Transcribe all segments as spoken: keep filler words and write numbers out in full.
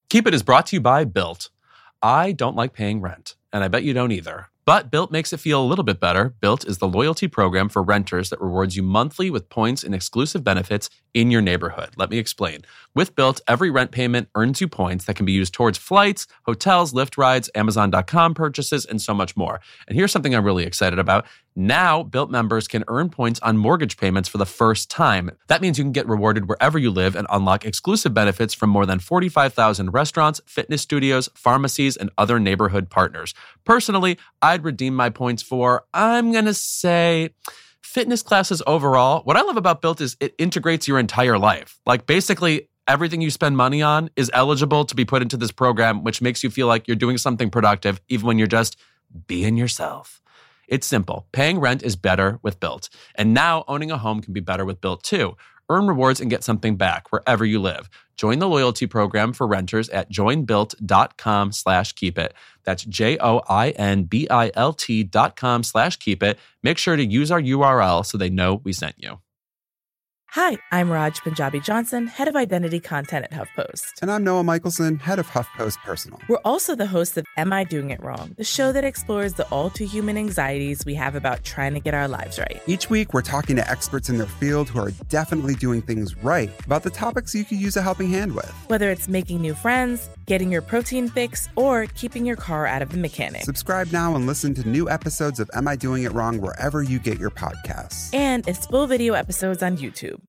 Keep It is brought to you by Built. I don't like paying rent, and I bet you don't either. But Built makes it feel a little bit better. Built is the loyalty program for renters that rewards you monthly with points and exclusive benefits in your neighborhood. Let me explain. With Built, every rent payment earns you points that can be used towards flights, hotels, Lyft rides, Amazon dot com purchases, and so much more. And here's something I'm really excited about. Now, Built members can earn points on mortgage payments for the first time. That means you can get rewarded wherever you live and unlock exclusive benefits from more than forty-five thousand restaurants, fitness studios, pharmacies, and other neighborhood partners. Personally, I'd redeem my points for, I'm going to say, fitness classes overall. What I love about Built is it integrates your entire life. Like basically everything you spend money on is eligible to be put into this program, which makes you feel like you're doing something productive, even when you're just being yourself. It's simple. Paying rent is better with Built. And now owning a home can be better with Built too. Earn rewards and get something back wherever you live. Join the loyalty program for renters at joinbuilt.com slash keep it. That's J-O-I-N-B-I-L-T dot com slash keep it. Make sure to use our U R L so they know we sent you. Hi, I'm Raj Punjabi Johnson, head of identity content at HuffPost. And I'm Noah Michelson, head of HuffPost Personal. We're also the hosts of Am I Doing It Wrong?, the show that explores the all-too-human anxieties we have about trying to get our lives right. Each week, we're talking to experts in their field who are definitely doing things right about the topics you could use a helping hand with. Whether it's making new friends, getting your protein fix, or keeping your car out of the mechanic. Subscribe now and listen to new episodes of Am I Doing It Wrong wherever you get your podcasts. And it's full video episodes on YouTube.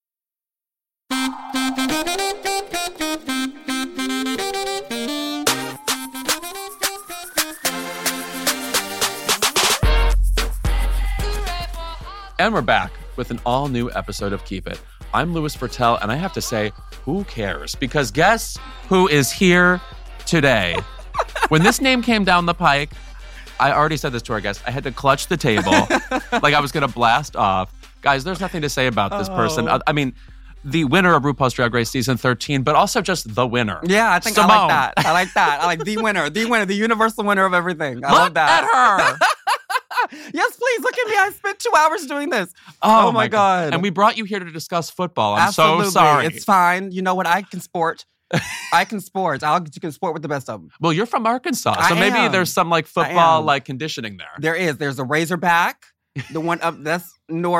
And we're back with an all-new episode of Keep It. I'm Louis Virtel, and I have to say, who cares? Because guess who is here today? When this name came down the pike, I already said this to our guest. I had to clutch the table like I was going to blast off. Guys, there's nothing to say about this oh. person. I mean, the winner of RuPaul's Drag Race Season thirteen, but also just the winner. Yeah, I think Simone. I like that. I like that. I like the winner, the winner, the universal winner of everything. I Look love that. at her. Yes, please, look at me. I spent two hours doing this. Oh, oh my God. God. And we brought you here to discuss football. I'm Absolutely. so sorry. It's fine. You know what? I can sport. I can sport. I'll you can sport with the best of them. Well, you're from Arkansas, so I maybe am. there's some like football like conditioning there. There is. There's a Razorback, the one up that's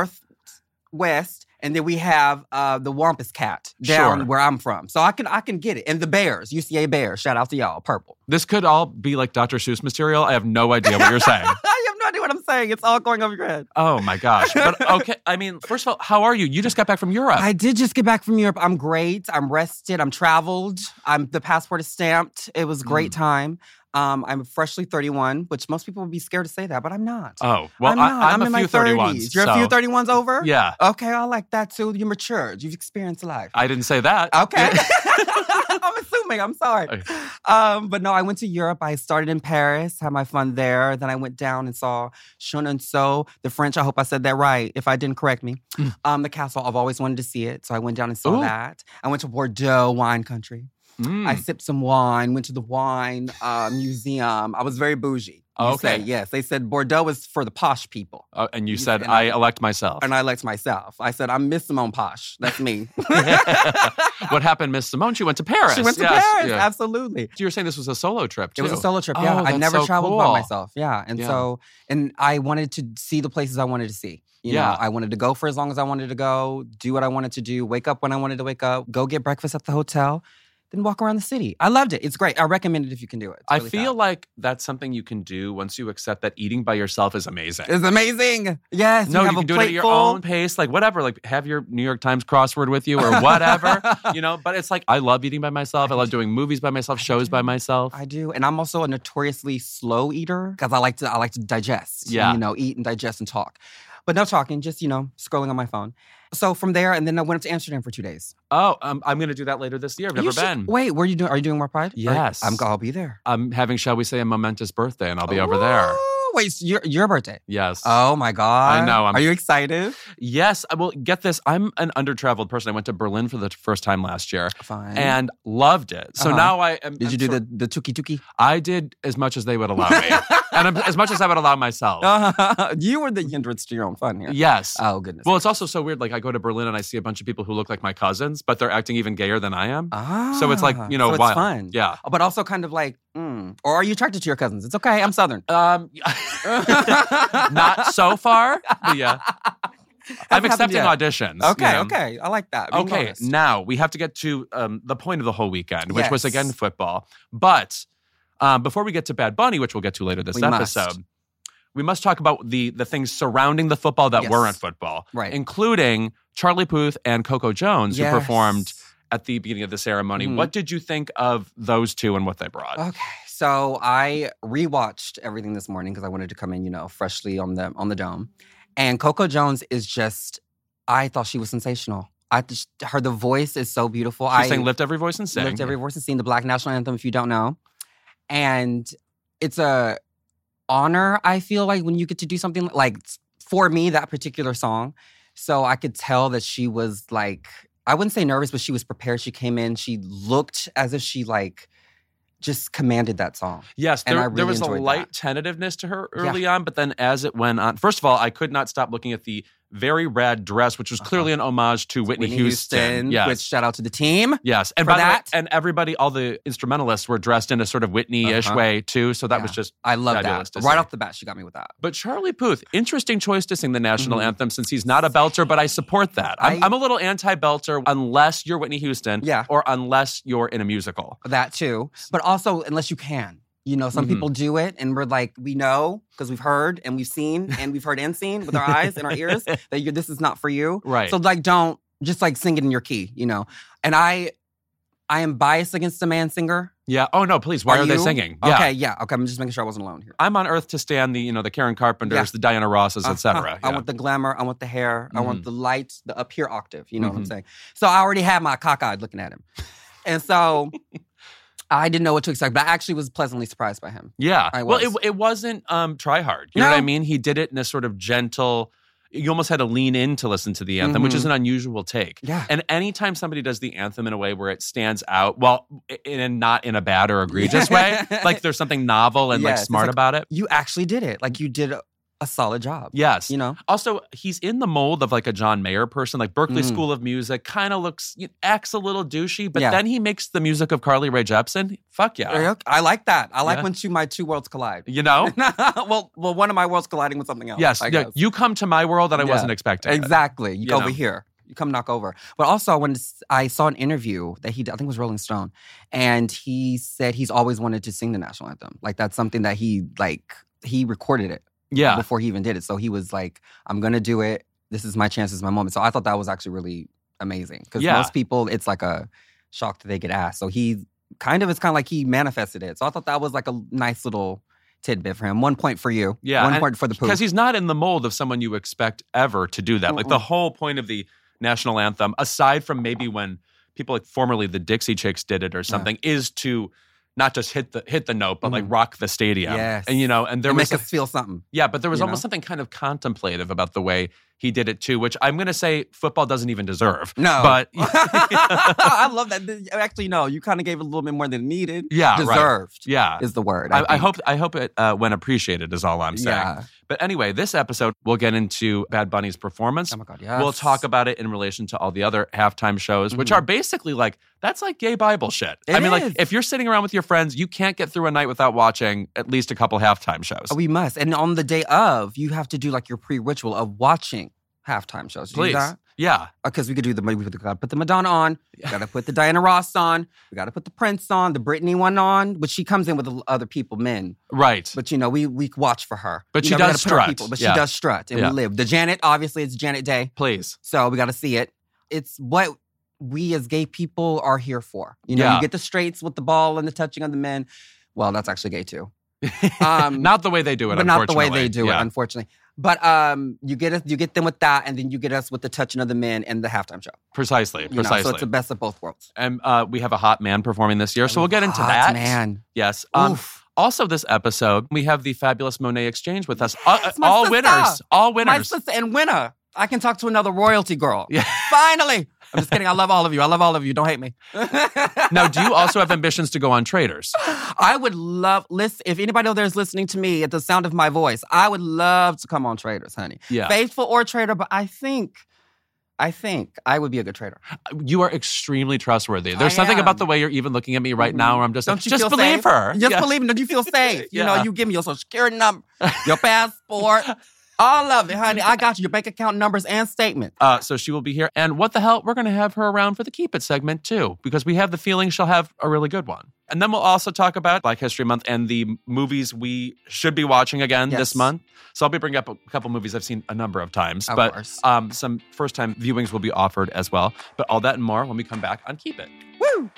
northwest. And then we have uh, the Wampus Cat down sure. where I'm from. So I can I can get it. And the Bears, U C A Bears. Shout out to y'all, purple. This could all be like Doctor Seuss material. I have no idea what you're saying. I have no idea what I'm saying. It's all going over your head. Oh my gosh. But okay, I mean, first of all, how are you? You just got back from Europe. I did just get back from Europe. I'm great. I'm rested. I'm traveled. I'm the passport is stamped. It was a great mm. time. Um, I'm freshly thirty-one, which most people would be scared to say that, but I'm not. Oh, well, I'm, not. I, I'm, I'm a in few my thirty-ones. You're so. a few thirty-ones over? Yeah. Okay, I like that too. You're matured. You've experienced life. I didn't say that. Okay. I'm assuming. I'm sorry. Okay. Um, but no, I went to Europe. I started in Paris, had my fun there. Then I went down and saw Chenonceau, the French. I hope I said that right. If I didn't, correct me. Mm. Um, the castle. I've always wanted to see it. So I went down and saw Ooh. that. I went to Bordeaux wine country. Mm. I sipped some wine, went to the wine uh, museum. I was very bougie. Okay. Say, yes. They said Bordeaux is for the posh people. Uh, and you, you said, and I, I elect myself. And I elect myself. I said, I'm Miss Simone Posh. That's me. What happened, Miss Simone? She went to Paris. She went to yes. Paris, yeah. absolutely. So you were saying this was a solo trip, too. It was a solo trip, oh, yeah. I never so traveled cool. by myself, yeah. And yeah. so, and I wanted to see the places I wanted to see. You yeah. know, I wanted to go for as long as I wanted to go, do what I wanted to do, wake up when I wanted to wake up, go get breakfast at the hotel, then walk around the city. I loved it. It's great. I recommend it if you can do it. It's really I feel fast. like that's something you can do once you accept that eating by yourself is amazing. It's amazing. Yes. No, you, you have can a do it at your full. own pace, like whatever. Like have your New York Times crossword with you or whatever, you know. But it's like I love eating by myself. I, I love doing movies by myself, shows by myself. I do, and I'm also a notoriously slow eater because I like to. I like to digest. Yeah. And, you know, eat and digest and talk. But no talking, just, you know, scrolling on my phone. So from there, and then I went up to Amsterdam for two days. Oh, um, I'm going to do that later this year. I've never you should, been. Wait, were you doing? Are you doing more Pride? Yes. Are, I'm. I'll be there. I'm having, shall we say, a momentous birthday, and I'll be oh, over there. Wait, it's your, your birthday? Yes. Oh my God. I know. I'm, Are you excited? Yes. Well, get this. I'm an under-traveled person. I went to Berlin for the first time last year. Fine. And loved it. So Uh-huh. now I am. Did I'm you do sort- the, the tuki tuki? I did as much as they would allow me. And I'm- as much as I would allow myself. Uh, you were the hindrance to your own fun here. Yes. Oh, goodness. Well, it's also so weird. Like, I go to Berlin and I see a bunch of people who look like my cousins, but they're acting even gayer than I am. Ah, So it's like, you know, so it's wild. fun. Yeah. But also kind of like, mm. Or are you attracted to your cousins? It's okay. I'm Southern. Um, not so far, but yeah. I'm accepting yet. auditions. Okay, you know. okay. I like that. Being Okay, honest. now we have to get to um, the point of the whole weekend, which was Yes. again football. But um, before we get to Bad Bunny, which we'll get to later this We must. episode, we must talk about the the things surrounding the football that Yes. weren't football, Right. including Charlie Puth and Coco Jones, Yes. who performed at the beginning of the ceremony. Mhm. What did you think of those two and what they brought? Okay, so I rewatched everything this morning because I wanted to come in, you know, freshly on the on the dome. And Coco Jones is just, I thought she was sensational. I just, her the voice is so beautiful. She's I saying "Lift Every Voice and Sing." Lift Every Voice and Sing, the Black National Anthem, if you don't know. And it's a honor, I feel like, when you get to do something like, for me, that particular song. So I could tell that she was like, I wouldn't say nervous, but she was prepared. She came in, she looked as if she like just commanded that song. Yes, And there, I really there was a enjoyed light that. tentativeness to her early on, but then as it went on, first of all, I could not stop looking at the very rad dress, which was clearly an homage to Whitney, Whitney Houston. Houston, Yes. which shout out to the team. Yes, and for by that. the way, and everybody, all the instrumentalists were dressed in a sort of Whitney-ish Uh-huh. way too. So that Yeah. was just I love fabulous that. to Right see. off the bat, she got me with that. But Charlie Puth, interesting choice to sing the national Mhm. anthem since he's not a belter, but I support that. I'm, I- I'm a little anti-belter unless you're Whitney Houston, Yeah. or unless you're in a musical. That too. But also, unless you can. You know, some Mhm. people do it and we're like, we know because we've heard and we've seen and we've heard and seen with our eyes and our ears that you this is not for you. Right. So like, don't just like sing it in your key, you know. And I I am biased against the man singer. Yeah. Oh no, please. Why are, they you? singing? Yeah. Okay, yeah. Okay, I'm just making sure I wasn't alone here. I'm on earth to stand the, you know, the Karen Carpenters, Yeah. the Diana Rosses, et Uh, cetera. uh, I want the glamour. I want the hair. I want Mhm. the light, the up here octave. You know what I'm Mhm. saying? So I already had my cockeyed looking at him. And so I didn't know what to expect, but I actually was pleasantly surprised by him. Yeah. I Well, it, was. it wasn't um, try hard. You know No. what I mean? He did it in a sort of gentle, you almost had to lean in to listen to the anthem, which Mhm. is an unusual take. Yeah. And anytime somebody does the anthem in a way where it stands out, well, in, and not in a bad or egregious way, like there's something novel and like Yes, it's smart like- about it. You actually did it. Like you did a, a solid job. Yes. You know? Also, he's in the mold of like a John Mayer person, like Berkeley Mm. School of Music, kind of looks, acts a little douchey, but Yeah. then he makes the music of Carly Rae Jepsen. Fuck yeah. Okay, I like that. I like Yeah. when two my two worlds collide. You know? well, well, one of my worlds colliding with something else. Yes. I Yeah, guess. you come to my world that I Yeah. wasn't expecting. it. Exactly. You You go over know. here. You come knock over. But also, when I saw an interview that he did, I think it was Rolling Stone, and he said he's always wanted to sing the national anthem. Like that's something that he like he recorded it Yeah. before he even did it. So he was like, "I'm gonna do it. This is my chance. This is my moment." So I thought that was actually really amazing because Yeah. most people, it's like a shock that they get asked. So he kind of it's kind of like he manifested it. So I thought that was like a nice little tidbit for him. One point for you. Yeah, One and- point for the poop. Because he's not in the mold of someone you expect ever to do that. Like the Mm-mm. whole point of the national anthem, aside from maybe when people like formerly the Dixie Chicks did it or something, is to not just hit the hit the note, but like Mhm. rock the stadium. Yes. And you know, and there and was make a- us feel something. yeah, but there was you almost know? something kind of contemplative about the way he did it too, which I'm going to say football doesn't even deserve. No. But I love that. Actually, no, you kind of gave it a little bit more than it needed. Yeah, right. Deserved yeah. is the word. I, I think. hope I hope it uh, went appreciated is all I'm saying. Yeah. But anyway, this episode we'll get into Bad Bunny's performance. Oh my God, yes. We'll talk about it in relation to all the other halftime shows, which Mhm. are basically like, that's like gay Bible shit. I It mean, like, is. if you're sitting around with your friends, you can't get through a night without watching at least a couple halftime shows. Oh, we must. And on the day of, you have to do like your pre-ritual of watching halftime shows. Do you Please. do that? Yeah. Because we could do the, we gotta put the Madonna on, we gotta put the Diana Ross on, we gotta put the Prince on, the Britney one on, which she comes in with the other people, men. Right. But you know, we we watch for her. But You she know, we does gotta put our strut. People, but Yeah. she does strut, and Yeah. we live. The Janet, obviously, it's Janet Day. Please. So we got to see it. It's what we as gay people are here for. You know, Yeah. you get the straights with the ball and the touching of the men. Well, that's actually gay too. Um, not the way they do it, but not the way unfortunately. they do Yeah. it, unfortunately. But um, you get us, you get them with that, and then you get us with the touching of the men and the halftime show. Precisely. You know, Precisely. so it's the best of both worlds. and uh, we have a hot man performing this year, so we'll get into Hot that. man. Yes. Um, Oof. Also, this episode, we have the fabulous Monet Exchange with us. Yes, uh, all sister. winners. All winners. My sister and winner. I can talk to another royalty girl. Yeah. Finally. I'm just kidding. I love all of you. I love all of you. Don't hate me. Now, do you also have ambitions to go on Traitors? I would love, listen, if anybody out there is listening to me at the sound of my voice, I would love to come on Traitors, honey. Yeah. Faithful or traitor, but I think, I think I would be a good traitor. You are extremely trustworthy. There's I something am. about the way you're even looking at me right now where I'm just Don't like, you just feel believe safe? her. Just Yeah. believe me. Don't you feel safe? You know, Yeah. you give me your social security number, your passport, all of it, honey. I got you. Your bank account numbers and statement. Uh, so she will be here. And what the hell? We're going to have her around for the Keep It segment too, because we have the feeling she'll have a really good one. And then we'll also talk about Black History Month and the movies we should be watching again Yes. this month. So I'll be bringing up a couple movies I've seen a number of times. Of but course. Um, some first-time viewings will be offered as well. But all that and more when we come back on Keep It. Woo!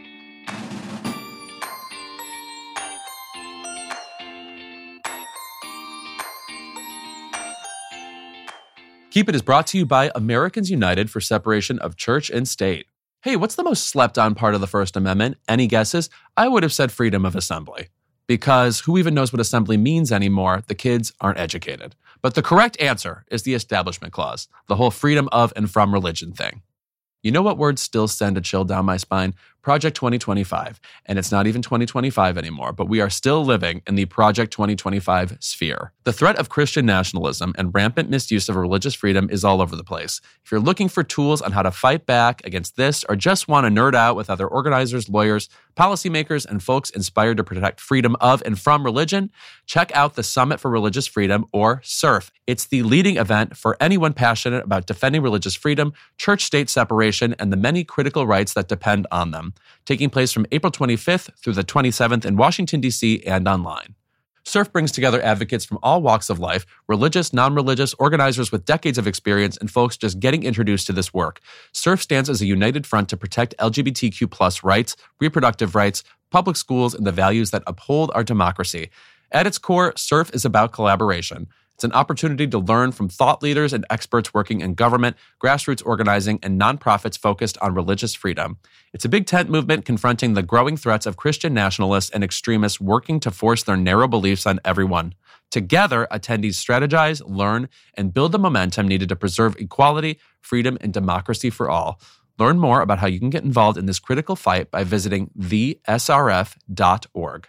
Keep It is brought to you by Americans United for Separation of Church and State. Hey, what's the most slept on part of the First Amendment? Any guesses? I would have said freedom of assembly. Because who even knows what assembly means anymore? The kids aren't educated. But the correct answer is the Establishment Clause, the whole freedom of and from religion thing. You know what words still send a chill down my spine? Project twenty twenty-five. And it's not even twenty twenty-five anymore, but we are still living in the Project twenty twenty-five sphere. The threat of Christian nationalism and rampant misuse of religious freedom is all over the place. If you're looking for tools on how to fight back against this or just want to nerd out with other organizers, lawyers, policymakers, and folks inspired to protect freedom of and from religion, check out the Summit for Religious Freedom, or SURF. It's the leading event for anyone passionate about defending religious freedom, church-state separation, and the many critical rights that depend on them, taking place from April twenty-fifth through the twenty-seventh in Washington, D C, and online. SURF brings together advocates from all walks of life, religious, non-religious, organizers with decades of experience, and folks just getting introduced to this work. SURF stands as a united front to protect L G B T Q plus rights, reproductive rights, public schools, and the values that uphold our democracy. At its core, SURF is about collaboration. It's an opportunity to learn from thought leaders and experts working in government, grassroots organizing, and nonprofits focused on religious freedom. It's a big tent movement confronting the growing threats of Christian nationalists and extremists working to force their narrow beliefs on everyone. Together, attendees strategize, learn, and build the momentum needed to preserve equality, freedom, and democracy for all. Learn more about how you can get involved in this critical fight by visiting the S R F dot org.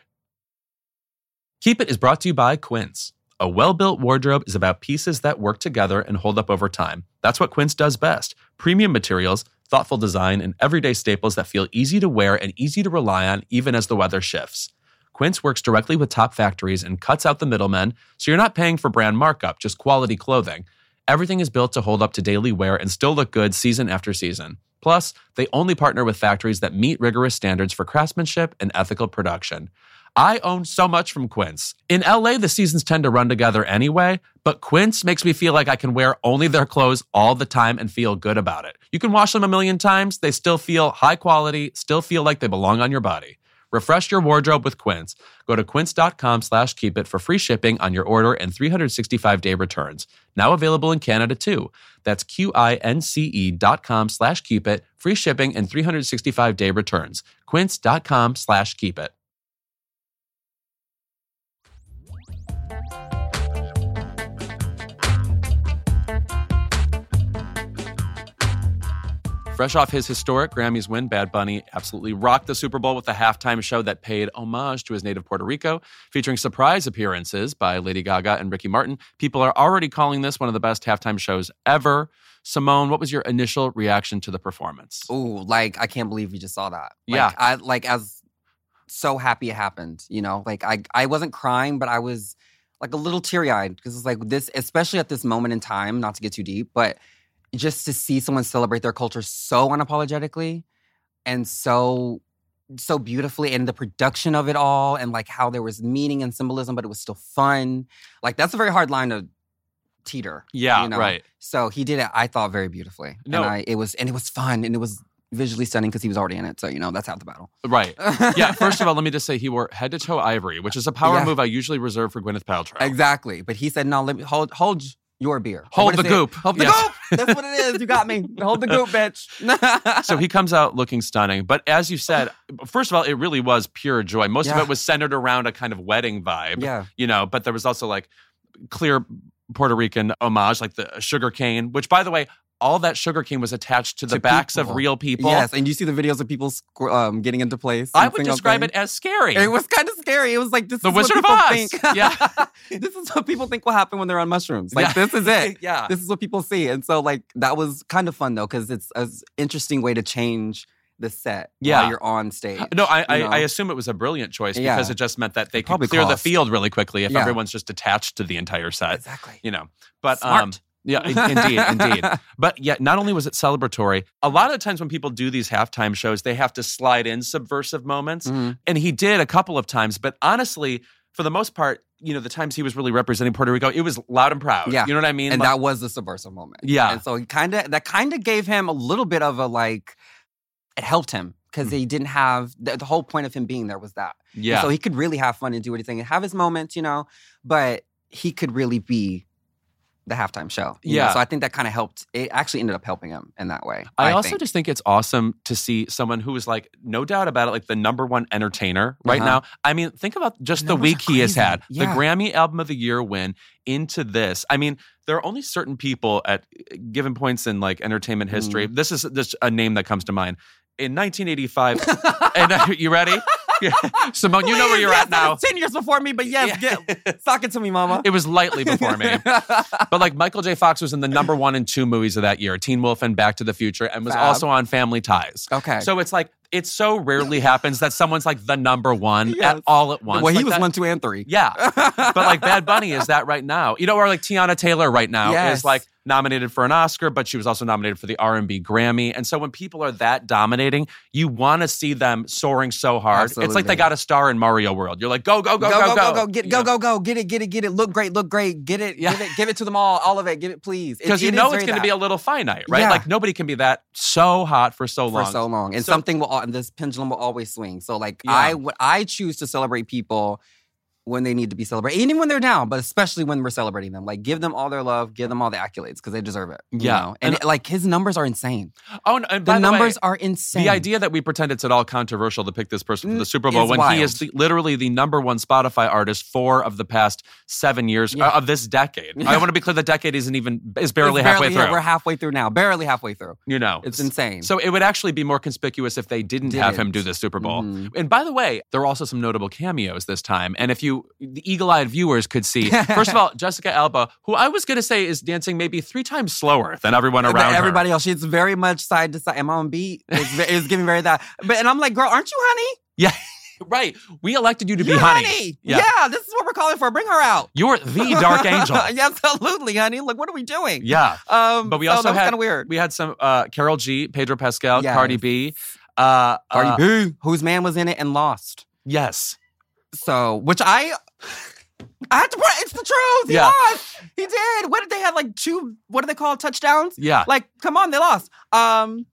Keep It is brought to you by Quince. A well-built wardrobe is about pieces that work together and hold up over time. That's what Quince does best. Premium materials, thoughtful design, and everyday staples that feel easy to wear and easy to rely on even as the weather shifts. Quince works directly with top factories and cuts out the middlemen, so you're not paying for brand markup, just quality clothing. Everything is built to hold up to daily wear and still look good season after season. Plus, they only partner with factories that meet rigorous standards for craftsmanship and ethical production. I own so much from Quince. In L A, the seasons tend to run together anyway, but Quince makes me feel like I can wear only their clothes all the time and feel good about it. You can wash them a million times, they still feel high quality, still feel like they belong on your body. Refresh your wardrobe with Quince. Go to quince.com slash keep it for free shipping on your order and three hundred sixty-five day returns. Now available in Canada too. That's Q-I-N-C-E dot com slash keep it. Free shipping and three hundred sixty-five day returns. Quince.com slash keep it. Fresh off his historic Grammys win, Bad Bunny absolutely rocked the Super Bowl with a halftime show that paid homage to his native Puerto Rico, featuring surprise appearances by Lady Gaga and Ricky Martin. People are already calling this one of the best halftime shows ever. Simone, what was your initial reaction to the performance? Ooh, like, I can't believe you just saw that. Like, Yeah. I, like, as so happy it happened, you know? Like, I, I wasn't crying, but I was, like, a little teary-eyed. Because it's like this, especially at this moment in time, not to get too deep, but just to see someone celebrate their culture so unapologetically and so so beautifully, and the production of it all, and like how there was meaning and symbolism, but it was still fun. Like, that's a very hard line to teeter. Yeah, you know? right. So he did it, I thought, very beautifully. No. And I it was and it was fun, and it was visually stunning because he was already in it. So, you know, that's half the battle. Right. Yeah, first of all, let me just say he wore head-to-toe ivory, which is a power Yeah. move I usually reserve for Gwyneth Paltrow. Exactly. But he said, no, let me hold hold your beer. Hold What the is it? goop. Hold the Yes. goop. That's what it is. You got me. Hold the goop, bitch. So he comes out looking stunning. But as you said, first of all, it really was pure joy. Most of Yeah. it was centered around a kind of wedding vibe. Yeah. You know, but there was also like clear Puerto Rican homage, like the sugar cane, which, by the way, all that sugar cane was attached to the To backs people. of real people. Yes, and you see the videos of people squ- um, getting into place. I and would single describe things. it as scary. It was kind of scary. It was like, this The is Wizard what of people Oz. think. Yeah. This is what people think will happen when they're on mushrooms. Like, Yeah. this is it. Yeah. This is what people see. And so, like, that was kind of fun, though, because it's an interesting way to change the set Yeah. while you're on stage. No, I, I, you know? I assume it was a brilliant choice Yeah. because it just meant that they could probably clear the cost. field really quickly if Yeah. everyone's just attached to the entire set. Exactly. You know, but Smart. um, yeah, in- indeed, indeed. But yeah, not only was it celebratory, a lot of the times when people do these halftime shows, they have to slide in subversive moments, Mhm. and he did a couple of times. But honestly, for the most part, you know, the times he was really representing Puerto Rico, it was loud and proud. Yeah. You know what I mean? And Like- that was the subversive moment. Yeah. And so he kind of, that kind of gave him a little bit of a, like, it helped him because he didn't have, the, the whole point of him being there was that. yeah. So he could really have fun and do anything and have his moments, you know, but he could really be the halftime show. you know? Yeah. So I think that kind of helped. It actually ended up helping him in that way. I, also think. just think it's awesome to see someone who is like, no doubt about it, like the number one entertainer right Uh-huh. now. I mean, think about just The the numbers week are he has crazy. had. Yeah. The Grammy Album of the Year win into this. I mean, there are only certain people at given points in like entertainment history. Mm. This is just a name that comes to mind. In nineteen eighty-five, and uh, you ready? Yeah. Simone, you know where you're Yes, at now. that was ten years before me, but yes, Yeah. get, sock it to me, mama. It was lightly before me. But like Michael J. Fox was in the number one and two movies of that year, Teen Wolf and Back to the Future, and was Fab. also on Family Ties. Okay. So it's like, it so rarely happens that someone's like the number one Yes. at all at once. well, he Like was that- one, two, and three. Yeah. But like Bad Bunny is that right now. You know, or like Tiana Taylor right now Yes. is like nominated for an Oscar, but she was also nominated for the R and B Grammy. And so when people are that dominating, you want to see them soaring so hard. It's like Absolutely. they got a star in Mario World. You're like, go, go, go, go, go, go, go, go, get it, You go, know? go, go, get it, get it, get it. Look great, look great. Get it, Yeah. give it, give it to them all, all of it. Give it, please. It- Because you it know is it's very going to be that. a little finite, right? Yeah. Like nobody can be that so hot for so for long. so long, and So- something will. al- And this pendulum will always swing. So, like, Yeah. I would, I choose to celebrate people when they need to be celebrated, even when they're down, but especially when we're celebrating them. Like, give them all their love, give them all the accolades because they deserve it. you Yeah. know? and, And- it- like his numbers are insane. Oh, and, and The by numbers way, are insane. the idea that we pretend it's at all controversial to pick this person for the Mm, Super Bowl is when he is wild. the, literally the number one Spotify artist four of the past seven years Yeah. uh, of this decade. Yeah. I want to be clear, the decade isn't even is barely It's halfway yeah, through. We're halfway through now, barely halfway through. you know, It's insane. So it would actually be more conspicuous if they didn't, have him Didn't. do the Super Bowl. Mhm. And by the way, there were also some notable cameos this time. And if you, the eagle-eyed viewers could see, first of all, Jessica Alba, who I was going to say is dancing maybe three times slower than everyone But around her. everybody else, she's very much side to side. Am I on beat? It's, ve- it's giving very that. But and I'm like, girl, aren't you honey? Yeah, right. We elected you to be You're honey. Yeah. this is what we're calling for. Bring her out. You're the dark angel. Yeah, absolutely, honey. Like, what are we doing? Yeah. Um, But we so also that was had kind of weird. we had some uh, Carol G, Pedro Pascal, Yes. Cardi B. Uh, Cardi uh, B, whose man was in it and lost. Yes. So, which I, I have to. Put, it's the truth. He Yeah. lost. He did. What did they have? Like two. What do they call it, touchdowns? Yeah. Like, come on, they lost. Um,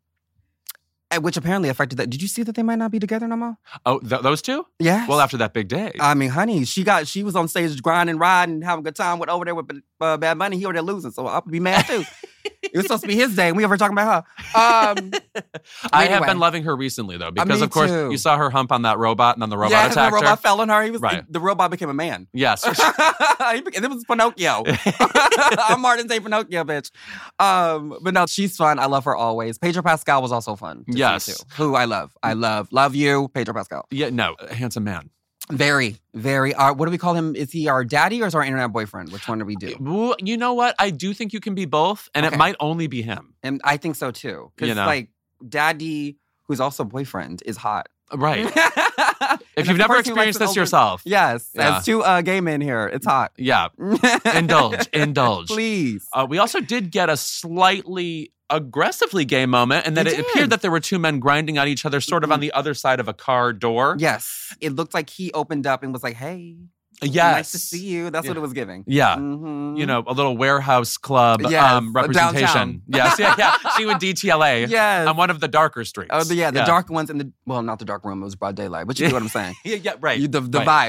and which apparently affected that. Did you see that they might not be together no more? Oh, th- those two? Yeah. Well, after that big day. I mean, honey, she got she was on stage grinding, riding, having a good time with over there with uh, Bad Bunny. He over there losing, so I'll be mad too. It was supposed to be his day, and we over talking about her. Um, I have anyway. been loving her recently, though, because, me of course, too. you saw her hump on that robot, and then the robot yeah, attacked the robot her. fell on her. He was Right. the robot became a man. Yes. He became- it was Pinocchio. I'm Martin St. Pinocchio, bitch. Um, but no, she's fun. I love her always. Pedro Pascal was also fun. to see, Yes. too. Who I love. I love. Love you, Pedro Pascal. Yeah, no, a handsome man. Very, very. Uh, what do we call him? Is he our daddy or is our internet boyfriend? Which one do we do? Well, you know what? I do think you can be both, and Okay. it might only be him. And I think so too. Because You know? like daddy, who's also boyfriend, is hot. Right. if If you've never experienced this yourself. Yes. Yeah. As two uh, gay men here, it's hot. Yeah. Indulge. Indulge. Please. Uh, we also did get a slightly aggressively gay moment, and that We it did. appeared that there were two men grinding on each other sort of on the other side of a car door. Yes. It looked like he opened up and was like, hey, Yes. nice to see you. That's what Yeah. it was giving. Yeah. Mhm. You know, a little warehouse club Yes, um, representation. downtown. Yes, yeah, yeah. She went D T L A Yes. on one of the darker streets. Oh, the, yeah, the dark ones in the, well, not the dark room. It was broad daylight, but you get what I'm saying. Yeah, yeah, right. You, the the right. vibe.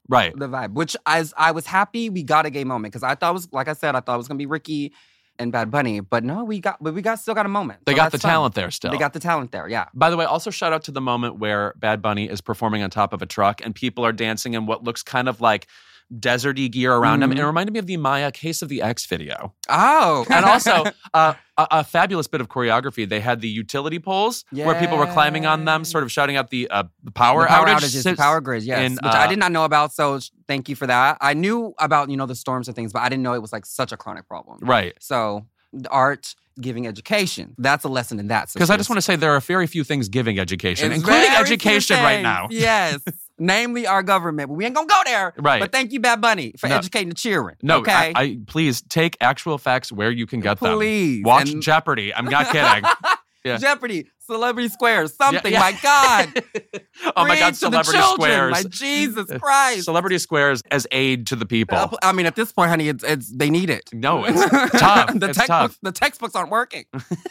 Right. The vibe. Which as I was happy we got a gay moment because I thought it was, like I said, I thought it was going to be Ricky and Bad Bunny. But no, we got but we got still got a moment. They So got the that's fun. talent there still. They got the talent there, yeah. By the way, also shout out to the moment where Bad Bunny is performing on top of a truck and people are dancing in what looks kind of like deserty gear around Mm-hmm. him. It reminded me of the Maya Case of the X video. Oh. And also uh, a, a fabulous bit of choreography. They had the utility poles where people were climbing on them, sort of shouting out the, uh, the power, the power outage outages, the power grid, yes. in, which uh, I did not know about, so sh- thank you for that. I knew about, you know, the storms and things, but I didn't know it was like such a chronic problem. Right. So the art giving education. That's a lesson in that. Because I just want to say there are very few things giving education, It's including very few education right things. now. Yes. Namely our government. But we ain't gonna go there. Right. But thank you, Bad Bunny, for No. educating the children. No, okay. I, I please take actual facts where you can get them. Please. Watch And- Jeopardy. I'm not kidding. Yeah. Jeopardy, Celebrity Squares, something. Yeah, yeah. My God. Oh my Read God, to the Celebrity children. Squares. My Jesus Christ. Celebrity Squares as aid to the people. I mean, at this point, honey, it's, it's they need it. No, it's tough. the It's textbooks, tough. the textbooks aren't working.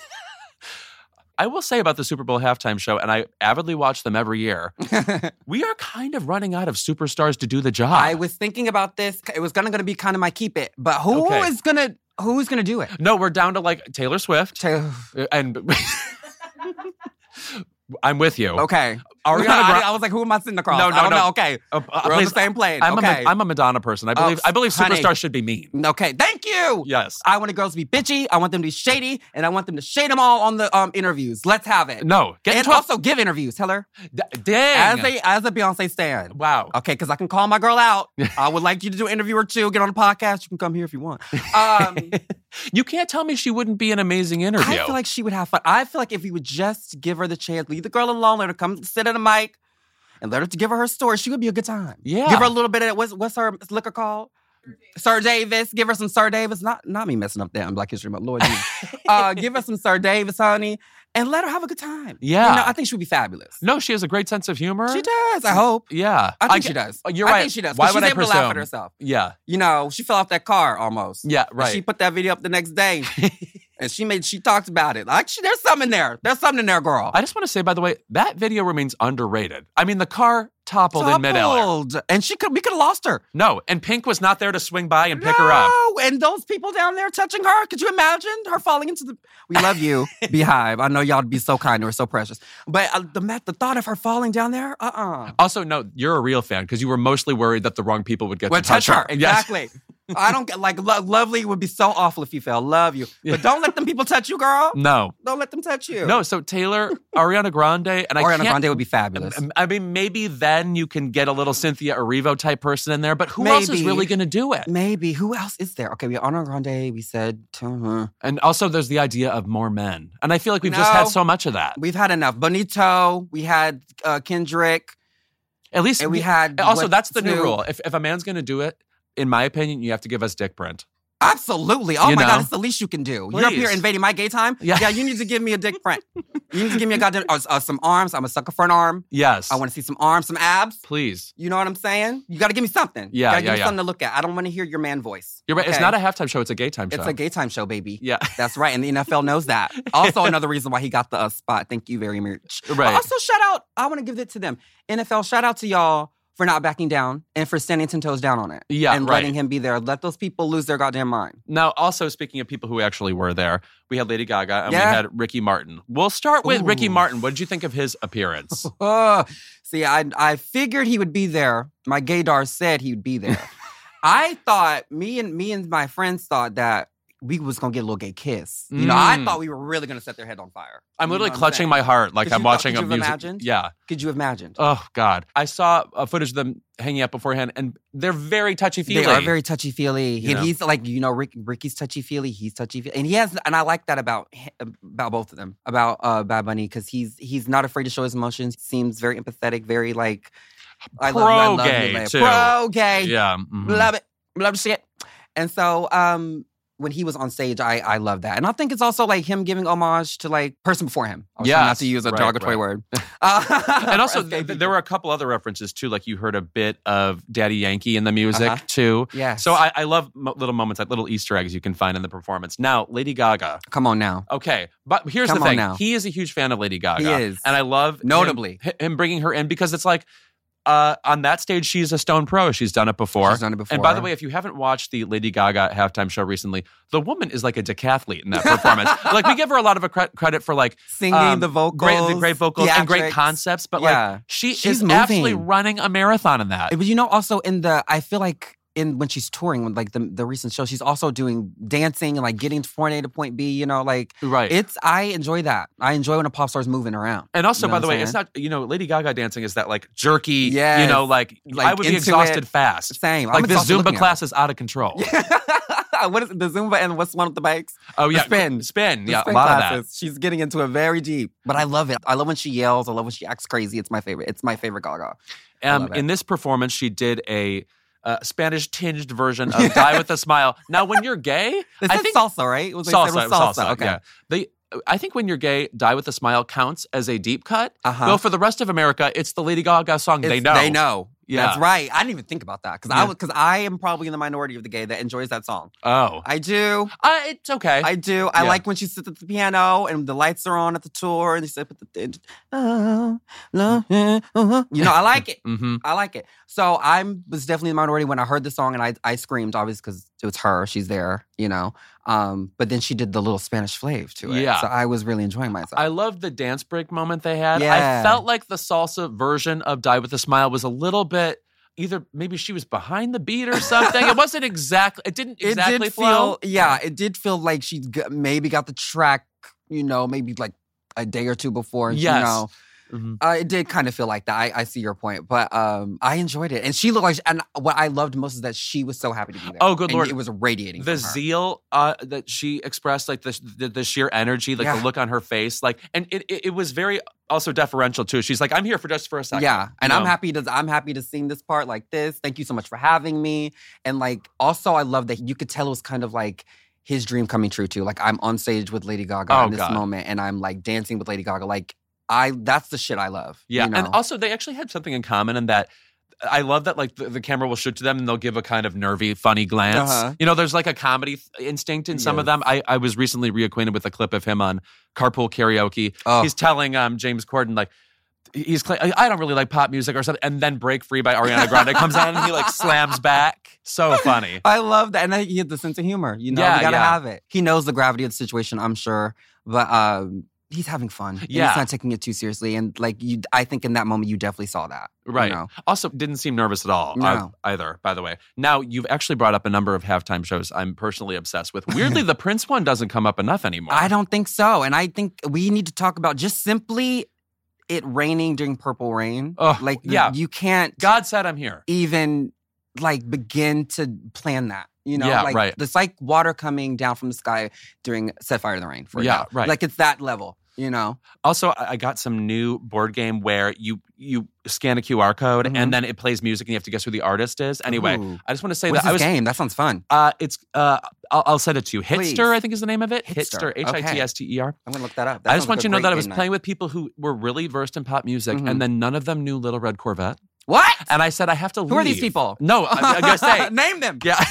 I will say about the Super Bowl halftime show, and I avidly watch them every year, we are kind of running out of superstars to do the job. I was thinking about this. It was gonna, gonna be kind of my keep it, but who Okay. is gonna who's gonna do it? no, we're down to like Taylor Swift, Ta- and I'm with you. Okay. Ariana I, Grande. I was like, who am I sitting across? No, no, I don't no. know. Okay. Uh, uh, We're on please, the same plane. I'm, okay. a, I'm a Madonna person. I believe. Oh, I believe honey. superstars should be mean. Okay. Thank you. Yes. I want the girls to be bitchy. I want them to be shady, and I want them to shade them all on the um interviews. Let's have it. No. Get And into a- also give interviews. Tell her D- dang. as a as a Beyonce stan. wow. Okay, because I can call my girl out. I would like you to do an interview or two. Get on the podcast. You can come here if you want. Um, You can't tell me she wouldn't be an amazing interview. I feel like she would have fun. I feel like if we would just give her the chance, leave the girl alone, let her come sit at a mic, and let her to give her her story, she would be a good time. Yeah. Give her a little bit of what's what's her liquor called? Sir Davis. Give her some Sir Davis. Not not me messing up damn Black History Month. Lord Jesus. uh, give her some Sir Davis, honey, and let her have a good time. Yeah. You know, I think she would be fabulous. no, she has a great sense of humor. She does. I hope. Yeah. I think ge- she does. You're I right. think she does. 'cause Why she's would I able presume? to laugh at herself. Yeah. You know, she fell off that car almost. Yeah. And Right. she put that video up the next day, and she made she talked about it. Like, she, there's something in there. There's something in there, girl. I just want to say, by the way, that video remains underrated. I mean, the car toppled, in midair. Toppled. And she could we could have lost her. No, and Pink was not there to swing by and pick her up. No, and those people down there touching her. Could you imagine her falling into the? We love you, Beehive. I know y'all be so kind to her, so precious. But uh, the the thought of her falling down there, uh, uh Also, no, you're a real fan because you were mostly worried that the wrong people would get Would to touch, touch her. Yes. Exactly. I don't get like lo- lovely would be so awful if you fell. Love you, Yeah. but don't let them people touch you, girl. No. Don't let them touch you. No, so Taylor, Ariana Grande, and I Ariana can't, Grande would be fabulous. I mean, maybe then you can get a little Cynthia Erivo type person in there, but who else is Maybe. really going to do it? Maybe. Who else is there? Okay, we have Ariana Grande. We said uh, And also, there's the idea of more men, and I feel like we've just had No. so much of that. we've had enough. Bonito. We had uh, Kendrick. At least, And we had also what- that's the new Snoop. rule. If if a man's going to do it, in my opinion, you have to give us dick print. Absolutely. Oh You my know? God, it's the least you can do. You're up here Please. invading my gay time. Yeah. Yeah, you need to give me a dick print. You need to give me a goddamn uh, uh, some arms. I'm a sucker for an arm. Yes, I want to see some arms, some abs. please. You know what I'm saying? You got to give me something. Yeah, you gotta yeah, give me yeah. something to look at. I don't want to hear your man voice. You're right. It's Okay? not a halftime show; it's a gay time show. It's a gay time show, baby. Yeah, That's right, and the N F L knows that. Also, another reason why he got the uh, spot. Thank you very much. But right. also, shout out. I want to give it to them. N F L, shout out to y'all for not backing down and for standing ten toes down on it. Yeah, and right. letting him be there. Let those people lose their goddamn mind. Now, also speaking of people who actually were there, we had Lady Gaga and Yeah. we had Ricky Martin. We'll start with Ricky Ooh. Martin. What did you think of his appearance? Oh, see, I I figured he would be there. My gaydar said he would be there. I thought me and me and my friends thought that we was gonna get a little gay kiss. You know, I Mm. thought we were really gonna set their head on fire. I'm You literally know what clutching saying? my heart like Could I'm you thought- watching could a you have music. imagined? Yeah. Could you have imagined? Oh God, I saw a footage of them hanging out beforehand, and they're very touchy feely. They are very touchy feely, You and know? he's like, you know, Rick, Ricky's touchy feely. He's touchy feely, and he has, and I like that about hi- about both of them, about uh, Bad Bunny, because he's he's not afraid to show his emotions. Seems very empathetic, very like I love you, I love you, Pro-gay, like, too. pro-gay, Yeah. mhm. love it, love the shit. And so, um, when he was on stage, I I love that, and I think it's also like him giving homage to like person before him. I was trying not Yes, to use a right, derogatory right. word. Uh, And also, for S K th- there were a couple other references too, like you heard a bit of Daddy Yankee in the music Uh-huh. too. yes. So I, I love mo- little moments, like little Easter eggs you can find in the performance. Now, Lady Gaga. come on now. Okay, but here's Come the on thing: now. he is a huge fan of Lady Gaga. He is. and I love him- Notably. hi- him, bringing her in because it's like Uh, on that stage, she's a stone pro. She's done it before. She's done it before. And by the way, if you haven't watched the Lady Gaga halftime show recently, the woman is like a decathlete in that performance. Like, we give her a lot of a cre- credit for like singing, um, the vocals, great, the great vocals, theatrics. and great concepts. But Yeah. like, she She's is moving. actually running a marathon in that. But you know, also in the, I feel like in when she's touring, with like the the recent show, she's also doing dancing and like getting to point A to point B. You know, like Right. it's. I enjoy that. I enjoy when a pop star's moving around. And also, You know by the what way, I'm it's not, you know, Lady Gaga dancing is that like jerky, Yes. you know, like, Like, I would be into exhausted it. fast. Same. I'm Like the exhausted Zumba looking at class it. is out of control. What is it? The Zumba and what's the one with the bikes? Oh, yeah. The spin. Spin. The Yeah, spin a lot classes. of that. She's getting into it very deep. But I love it. I love when she yells. I love when she acts crazy. It's my favorite. It's my favorite Gaga. I Um, love it. in this performance, she did a uh, Spanish-tinged version of Die With a Smile. Now, when you're gay, This I is think salsa, right? It was, they salsa, said it was salsa, Okay. yeah. They, I think when you're gay, Die With a Smile counts as a deep cut. Uh-huh. Though for the rest of America, it's the Lady Gaga song It's- they know. They know. Yeah. That's right. I didn't even think about that because I Yeah. was because I am probably in the minority of the gay that enjoys that song. Oh. I do. Uh, it's okay. I do. I Yeah. like when she sits at the piano and the lights are on at the tour and they sit at the oh, no, eh, uh-huh. You know, I like it. mm-hmm. I like it. So I was definitely in the minority when I heard the song and I I screamed, obviously, because it was her. She's there, you know. Um, but then she did the little Spanish flave to it. Yeah. So I was really enjoying myself. I loved the dance break moment they had. Yeah. I felt like the salsa version of Die With a Smile was a little bit either maybe she was behind the beat or something. It wasn't exactly, it didn't exactly it did flow. feel, yeah, it did feel like she got, maybe got the track, you know, maybe like a day or two before. And Yes. You know, Mhm. uh, it did kind of feel like that. I, I see your point, but um, I enjoyed it, and she looked like. And what I loved most is that she was so happy to be there. Oh, good And Lord. It was radiating. The from her. zeal uh, that she expressed, like the, the the sheer energy, like Yeah. the look on her face, like, and it, it it was very also deferential too. She's like, I'm here for just for a second. Yeah, and you I'm know? happy to I'm happy to sing this part like this. Thank you so much for having me. And like also, I love that you could tell it was kind of like his dream coming true too. Like I'm on stage with Lady Gaga Oh, in this God. moment, and I'm like dancing with Lady Gaga. Like I, that's the shit I love. Yeah, you know? and also they actually had something in common in that I love that like the, the camera will shoot to them and they'll give a kind of nervy, funny glance. Uh-huh. You know, there's like a comedy th- instinct in some of Yes. them. I, I was recently reacquainted with a clip of him on Carpool Karaoke. Oh. He's telling um, James Corden like, he's cla- I don't really like pop music or something, and then Break Free by Ariana Grande comes on and he like slams back. So funny. I love that, and I think he has the sense of humor. You know, Yeah, you gotta yeah. have it. He knows the gravity of the situation, I'm sure, but um, he's having fun. And Yeah. he's not taking it too seriously, and like you, I think in that moment you definitely saw that. you Right. know? Also, didn't seem nervous at all No. uh, either, by the way. Now, you've actually brought up a number of halftime shows I'm personally obsessed with. Weirdly, the Prince one doesn't come up enough anymore. I don't think so, and I think we need to talk about just simply it raining during Purple Rain. Oh, like, the- yeah. you can't God said I'm here. even like begin to plan that. You know, Yeah, like right. it's like water coming down from the sky during Set Fire to the Rain. For Yeah, now. right. Like it's that level. You know, Also, I I got some new board game where you you scan a Q R code Mhm. and then it plays music and you have to guess who the artist is. Anyway, Ooh. I just want to say What's that I this was. game? That sounds fun. Uh, it's uh, I'll, I'll send it to you. Please. Hitster, I think is the name of it. Hitster. Hitster, H I T S T E R. I'm gonna look that up. That I just sounds want like you a to know great that I was game night. playing with people who were really versed in pop music, Mhm. and then none of them knew Little Red Corvette. What? And I said I have to leave. Who are these people? No, I, I gotta say, name them. yeah.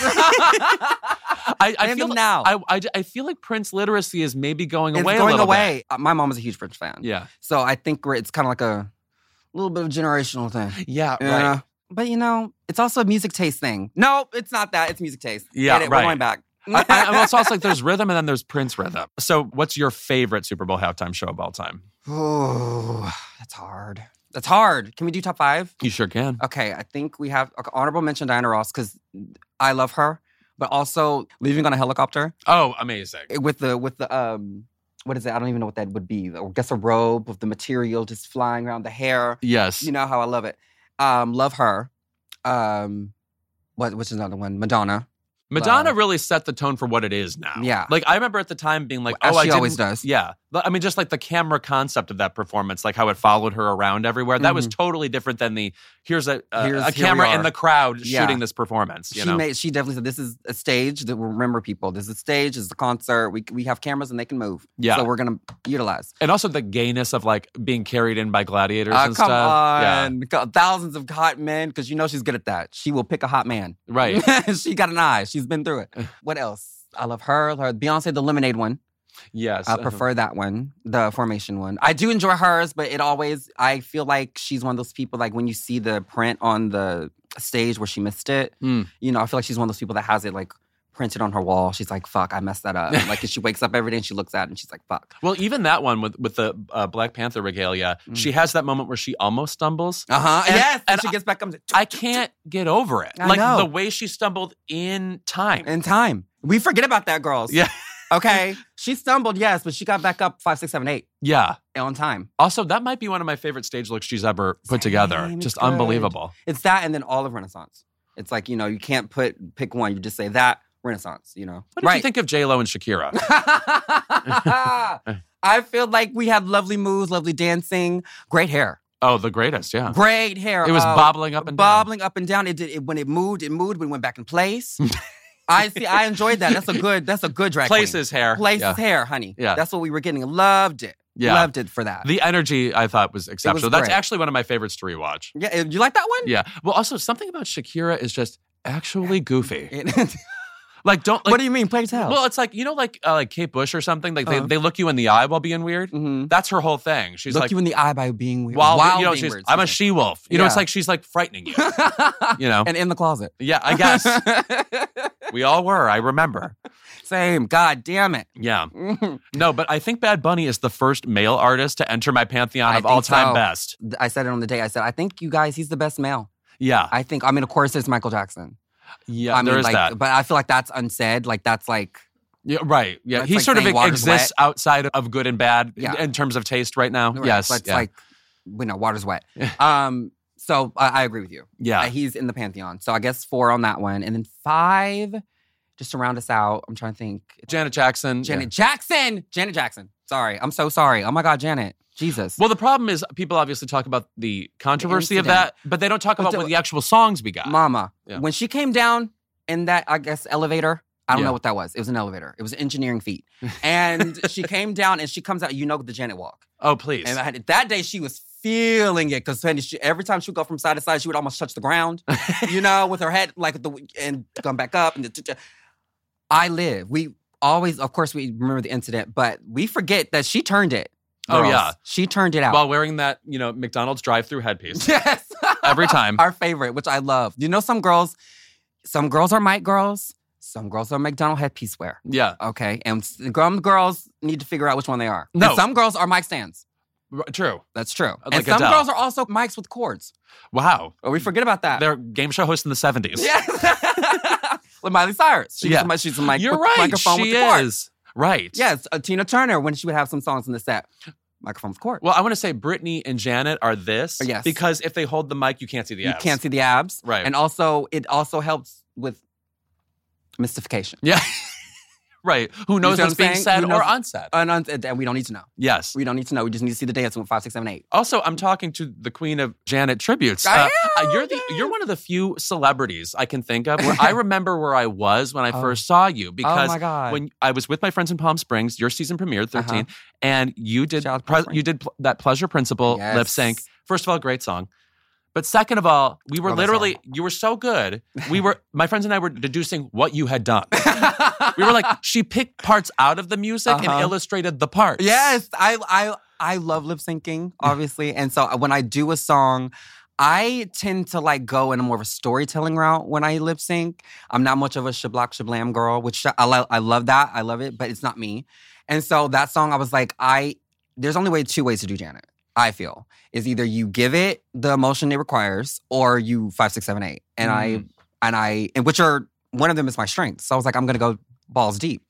I, I Name feel them now. I, I, I feel like Prince literacy is maybe going It's away. a going little away. Uh, My mom was a huge Prince fan. Bit. Yeah. So I think we're, it's kind of like a little bit of a generational thing. Yeah. Yeah. Right. But you know, it's also a music taste thing. No, it's not that. It's music taste. Yeah, Get it? right. We're going back. I, I, well, it's also like there's rhythm and then there's Prince rhythm. So, what's your favorite Super Bowl halftime show of all time? Oh, that's hard. That's hard. Can we do top five? You sure can. Okay, I think we have okay, honorable mention Diana Ross because I love her, but also Leaving on a Helicopter Oh, amazing. with the with the um what is it? I don't even know what that would be. I guess a robe with the material just flying around the hair. Yes. You know how I love it. Um, love her. Um, what which is another one? Madonna. Madonna Wow. really set the tone for what it is now. Yeah. Like, I remember at the time being like, As oh, I she didn't. always does. Yeah. I mean, just like the camera concept of that performance, like how it followed her around everywhere. That was totally different than the here's a, a, Mm-hmm. Here's- a here camera we in are. the crowd Yeah. shooting this performance. You She know? made. She definitely said, "This is a stage that will remember people. This is a stage. This is a concert. We we have cameras and they can move. Yeah. So we're gonna utilize. And also the gayness of like being carried in by gladiators Uh, and come stuff. on, Got thousands of hot men because you know she's good at that. She will pick a hot man. Yeah. Right. she got an eye. She's been through it. What else? I love her. Her Beyonce, the Lemonade one. Yes. I prefer that one, the formation one. I do enjoy hers, but it always, I feel like she's one of those people, like when you see the print on the stage where she missed it, Mm. you know, I feel like she's one of those people that has it like printed on her wall. She's like, fuck, I messed that up. Like, she wakes up every day and she looks at it and she's like, fuck. Well, even that one with, with the uh, Black Panther regalia, Mm. she has that moment where she almost stumbles. Uh-huh. And- yes. And, and she gets back up. I can't get over it. I like know. the way she stumbled in time. In time. We forget about that, girls. Yeah. Okay. She stumbled, yes, but she got back up five, six, seven, eight Yeah. on time. Also, that might be one of my favorite stage looks she's ever put Same, together. it's Just good. unbelievable. It's that and then all of Renaissance. It's like, you know, you can't put pick one. You just say that, Renaissance, you know. What did you think of J-Lo and Shakira? I feel like we had lovely moves, lovely dancing, great hair. Oh, the greatest, yeah. Great hair. It was uh, bobbling up and down. bobbling up and down. It did it, when it moved, it moved, but it went back in place. I see. I enjoyed that. That's a good. That's a good drag queen. Places hair. Places Yeah. hair, honey. Yeah. That's what we were getting. Loved it. Yeah. Loved it for that. The energy, I thought, was exceptional. That's great. actually one of my favorites to rewatch. yeah. You like that one? Yeah. Well, also, something about Shakira is just actually goofy. It- Like, don't... Like, what do you mean? Play tell. Well, it's like, you know, like uh, like Kate Bush or something. Like, Uh-huh. they, they look you in the eye while being weird. mm-hmm. That's her whole thing. She's Look like... you in the eye by being weird. While, While you know, being she's, weird. I'm a she-wolf. You know, it's Yeah. like she's like frightening you. You know? and in the closet. Yeah, I guess. We all were. I remember. Same. God damn it. Yeah. No, but I think Bad Bunny is the first male artist to enter my pantheon I of think all-time so. best. I said it on the day. I said, I think you guys, he's the best male. Yeah. I think, I mean, of course, there's Michael Jackson. Yeah, I mean, there is like, that. but I feel like that's unsaid. Like, that's like, Yeah, right. Yeah, That's he like sort of saying water's exists wet. outside of good and bad Yeah. in, in terms of taste right now. right, Yes. but it's yeah. like, you know, water's wet. um, so I, I agree with you. yeah. Uh, he's in the pantheon. So I guess four on that one, and then five, just to round us out. I'm trying to think. Janet Jackson. Janet yeah. Jackson. Janet Jackson. Sorry, I'm so sorry. Oh my God, Janet. Jesus. Well, the problem is people obviously talk about the controversy of that, but they don't talk But about the- what the actual songs we got. Mama, Yeah. when she came down in that, I guess, elevator. I don't Yeah. know what that was. It was an elevator. It was an engineering feat. And she came down and she comes out, you know, the Janet walk. Oh, please. And I had, that day she was feeling it because every time she would go from side to side, she would almost touch the ground, you know, with her head like the and come back up. And the, I live. We always, of course, we remember the incident, but we forget that she turned it. Oh, girls. yeah. She turned it out. While wearing that, you know, McDonald's drive-through headpiece. Yes. Every time. Our favorite, which I love. You know, some girls, some girls are Mike girls. Some girls are McDonald headpiece wear. Yeah. Okay. And some girls need to figure out which one they are. No. And some girls are Mike stands. R- True. That's true. Like and some Adele. girls are also Mikes with cords. Wow. Oh, we forget about that. They're game show hosts in the seventies. Yes. With Miley Cyrus. She's, Yeah. a, she's a mic, You're with, right. microphone She with the cord. is. Right. Yes, uh, Tina Turner when she would have some songs in the set. Microphone with cord. Well, I want to say Britney and Janet are this. Yes. Because if they hold the mic, you can't see the You abs. can't see the abs. Right. And also, it also helps with mystification. Yeah. Right. Who knows see what what's I'm being saying? said Who or knows- unsaid? And, un- and we don't need to know. Yes. We don't need to know. We just need to see the dance with five, six, seven, eight. Also, I'm talking to the queen of Janet tributes. I Uh, am, you're the yes. you're one of the few celebrities I can think of where I remember where I was when I Oh. first saw you because oh my God. when I was with my friends in Palm Springs, your season premiered thirteen, Uh-huh. and you did Shout out to Palm pre- Springs. you did pl- that Pleasure Principle Yes. lip sync. First of all, great song. But second of all, we were Love that literally song. you were so good. We were my friends and I were deducing what you had done. We were like, she picked parts out of the music Uh-huh. and illustrated the parts. Yes, I I I love lip syncing, obviously, and so when I do a song, I tend to like go in a more of a storytelling route when I lip sync. I'm not much of a shablock shablam girl, which I lo- I love that, I love it, but it's not me. And so that song, I was like, I there's only way two ways to do Janet. I feel is either you give it the emotion it requires, or you five, six, seven, eight, and I and I and which are one of them is my strength. So I was like, I'm gonna go balls deep.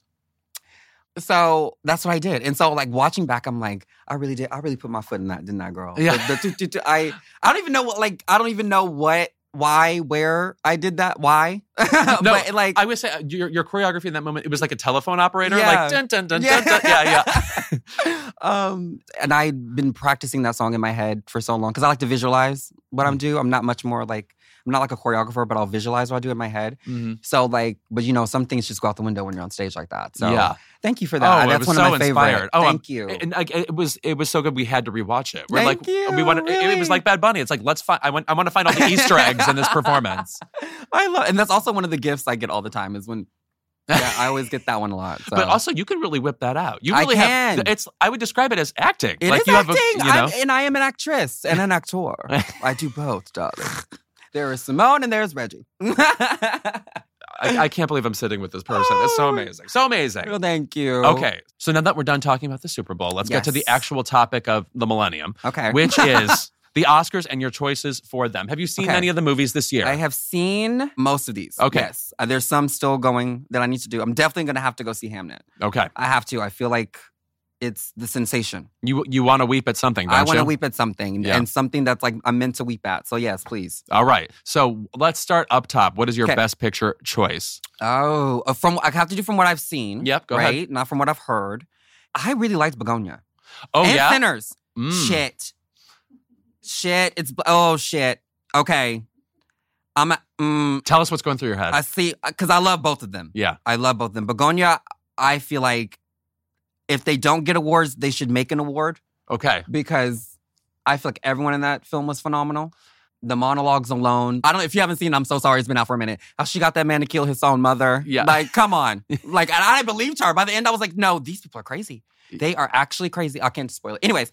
So that's what I did. And so like watching back, I'm like, I really did. I really put my foot in that, didn't I, girl? Yeah. The- the- the- the- I I don't even know what like I don't even know what why where I did that why. No, but like I would say uh, your, your choreography in that moment, it was like a telephone operator. Yeah. Like, dun, dun, dun, dun, dun. Yeah, yeah. um, and I'd been practicing that song in my head for so long because I like to visualize what I'm doing. I'm not much more like I'm not like a choreographer, but I'll visualize what I do in my head. Mhm. So like, but you know, some things just go out the window when you're on stage like that. So Yeah. thank you for Oh, that. it That's was one so of my favorite. inspired. Oh, thank I'm- you. And like, it was it was so good we had to rewatch it. We're Thank like you, we want it, it really. was like Bad Bunny. It's like let's find I want I want to find all the Easter eggs in this performance. I love, and that's also one of the gifts I get all the time is when Yeah, I always get that one a lot. So. But also, you can really whip that out. You I really can. have. It's. I would describe it as acting. It like is you acting. Have a, you know? I'm, and I am an actress and an actor. I do both, darling. There is Simone and there's Reggie. I, I can't believe I'm sitting with this person. It's so amazing. So amazing. Well, thank you. Okay, so now that we're done talking about the Super Bowl, let's Yes. get to the actual topic of the millennium, Okay. which is the Oscars and your choices for them. Have you seen Okay. any of the movies this year? I have seen most of these. Okay. Yes. Uh, there's some still going that I need to do. I'm definitely going to have to go see Hamnet. Okay. I have to. I feel like it's the sensation. You you want to weep at something, don't I you? want to weep at something Yeah. and something that's like I'm meant to weep at. So, yes, please. All right. So let's start up top. What is your Okay. best picture choice? Oh, uh, from I have to do from what I've seen. Yep, go right? ahead. Not from what I've heard. I really liked Begonia. Oh, and yeah? Sinners. Mm. Shit. Shit. It's oh shit. Okay. I'm. a- Mm, Tell us what's going through your head. I see because I love both of them. yeah. I love both of them. Begonia, I feel like if they don't get awards, they should make an award Okay. because I feel like everyone in that film was phenomenal. The monologues alone. I don't know if you haven't seen it, I'm so sorry. It's been out for a minute. How she got that man to kill his own mother. Yeah. Like, come on. Like, and I believed her. By the end, I was like, no, these people are crazy. They are actually crazy. I can't spoil it. Anyways,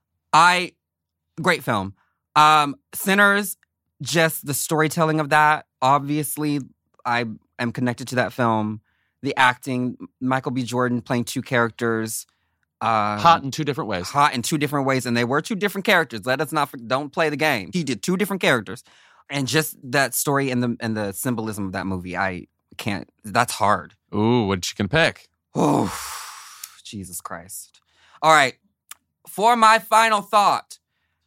I, great film. Um, Sinners, just the storytelling of that. Obviously, I am connected to that film. The acting, Michael B. Jordan playing two characters. Um, Hot in two different ways. hot in two different ways, and they were two different characters. Let us not don't play the game. He did two different characters, and just that story and the and the symbolism of that movie, I can't. That's hard. Ooh, what you can pick? Oh, Jesus Christ! All right, for my final thought,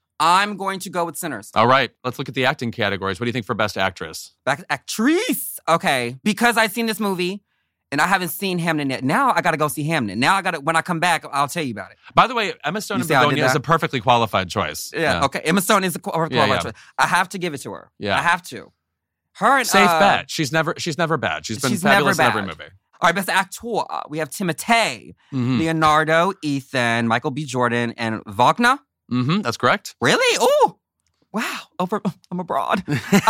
I'm going to go with Sinners. All right. Let's look at the acting categories. What do you think for best actress? Back actress. Okay, because I've seen this movie. And I haven't seen Hamnet yet. Now I got to go see Hamnet. Now I got to, when I come back, I'll tell you about it. By the way, Emma Stone You and see how I did Begonia is that? a perfectly qualified choice. Yeah. Okay. Emma Stone is a qualified Yeah, yeah. choice. I have to give it to her. Yeah. I have to. Her and Safe uh, bet. She's never she's never bad. She's been She's never fabulous in every bad. movie. All right, best actor. Uh, we have Timothée, Mm-hmm. Leonardo, Ethan, Michael B. Jordan, and Wagner. Mm-hmm. That's correct. Really? Oh, wow. Over, I'm abroad.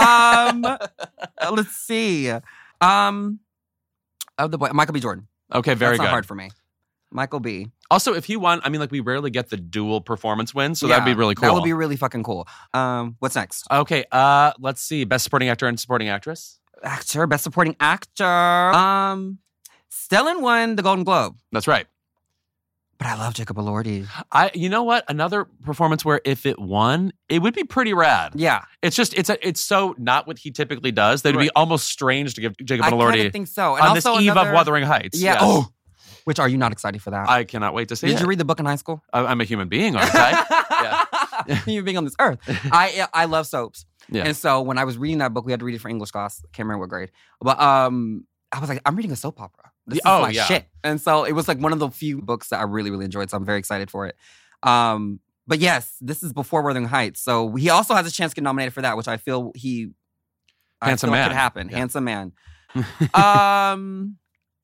um, uh, let's see. Um, oh, the boy, Michael B. Jordan. Okay, very That's good. not hard for me. Michael B. Also, if he won, I mean, like we rarely get the dual performance win, so that'd be Yeah, really cool. That would be really fucking cool. Um, what's next? Okay, uh, let's see. Best supporting actor and supporting actress. Actor, best supporting actor. Um, Stellan won the Golden Globe, That's right. but I love Jacob Elordi. I, you know what? Another performance where if it won, it would be pretty rad. Yeah, It's just it's a, it's so not what he typically does that it'd be Right. almost strange to give Jacob I kind Elordi of think so. And on also this eve another, of Wuthering Heights. Yeah. Yes. Oh, which are you not excited for that? I cannot wait to see Did it. you read the book in high school? I- I'm a human being, aren't I? Yeah. You being on this earth. I I love soaps. Yeah. And so when I was reading that book, we had to read it for English class. I can't remember what grade. But um, I was like, I'm reading a soap opera. This Yeah, is oh, my yeah. shit. And so it was like one of the few books that I really, really enjoyed. So I'm very excited for it. Um, but yes, this is before Wuthering Heights. So he also has a chance to get nominated for that, which I feel he Handsome I feel man. like could happen. Yeah. Handsome man. um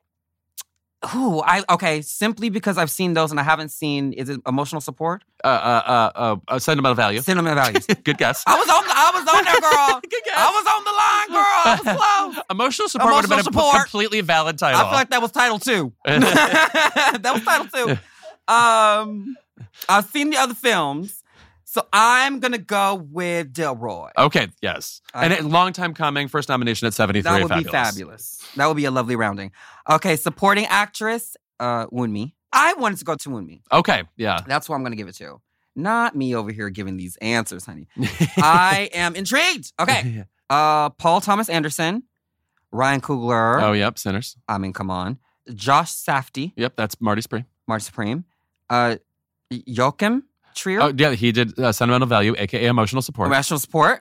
Who I okay, simply because I've seen those and I haven't seen is it emotional support? uh, uh, uh, uh, uh, sentimental value. Sentimental values. Good guess. I was on the, I was on there, girl. Good guess. I was on the line, girl. I was close. Emotional support would have been Emotional a support. completely valid title. I feel like that was title two. That was title two. Um, I've seen the other films, so I'm gonna go with Delroy. Okay, yes. I- and a long time coming, first nomination at seventy-three. That would fabulous. be fabulous. That would be a lovely rounding. Okay, supporting actress, uh, Wunmi. I wanted to go to Wunmi. Okay, yeah. That's who I'm gonna give it to. Not me over here giving these answers, honey. I am intrigued. Okay. Uh, Paul Thomas Anderson, Ryan Coogler. Oh, yep, Sinners. I mean, come on. Josh Safdie, Yep, that's Marty Spree. Marty Supreme. Uh, Joachim Trier, Oh, yeah, he did uh, Sentimental Value, a k a. Emotional Support. Emotional Support.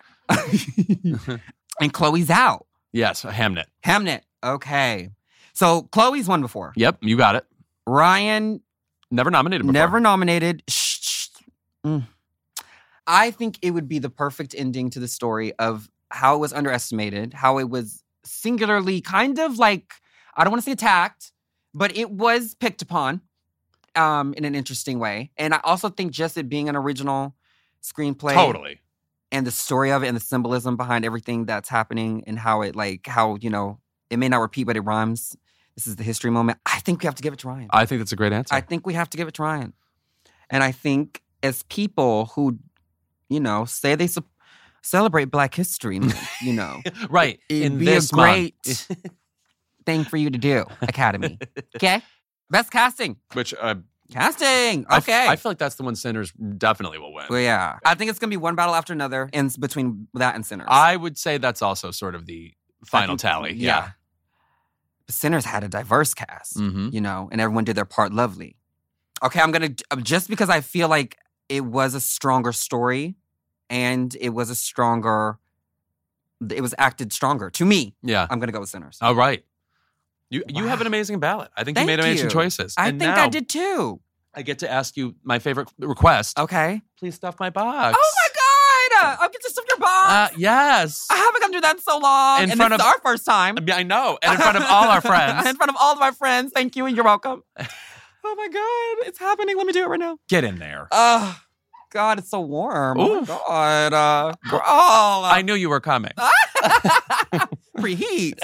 And Chloe Zhao, Yes, Hamnet. Hamnet. Okay. So Chloe's won before. Yep, you got it. Ryan, Never nominated before. never nominated. Shh, shh. Mm. I think it would be the perfect ending to the story of how it was underestimated, how it was singularly kind of like, I don't want to say attacked, but it was picked upon um, in an interesting way. And I also think just it being an original screenplay Totally. and the story of it and the symbolism behind everything that's happening and how it like, how, you know, it may not repeat, but it rhymes. This is the history moment. I think we have to give it to Ryan. I think that's a great answer. I think we have to give it to Ryan. And I think as people who, you know, say they su- celebrate Black History Month, you know. right. It, it'd in be this a great month. thing for you to do, Academy. Okay? Best casting. Which, uh, Casting. I f- Okay. I feel like that's the one Sinners definitely will win. Well, yeah. I think it's going to be one battle after another in between that and Sinners. I would say that's also sort of the final think- tally. Yeah. Yeah. Sinners had a diverse cast, Mm-hmm. you know, and everyone did their part lovely. Okay, I'm going to, just because I feel like it was a stronger story and it was a stronger, it was acted stronger. To me, Yeah. I'm going to go with Sinners. All right. You you have an Wow. amazing ballot. I think Thank you made amazing you. choices. I And think now I did too. I get to ask you my favorite request. Okay. Please stuff my box. Oh my God! I'll get to stuff your box. Uh, yes. I haven't gotten to do that in so long. In and front this of- is our first time. Yeah, I know. And in front of all our friends. in front of all of our friends. Thank you, and you're welcome. Oh my God, it's happening. Let me do it right now. Get in there. Oh, God, it's so warm. Oh, Oof. my God. Uh, girl. I knew you were coming. Preheat.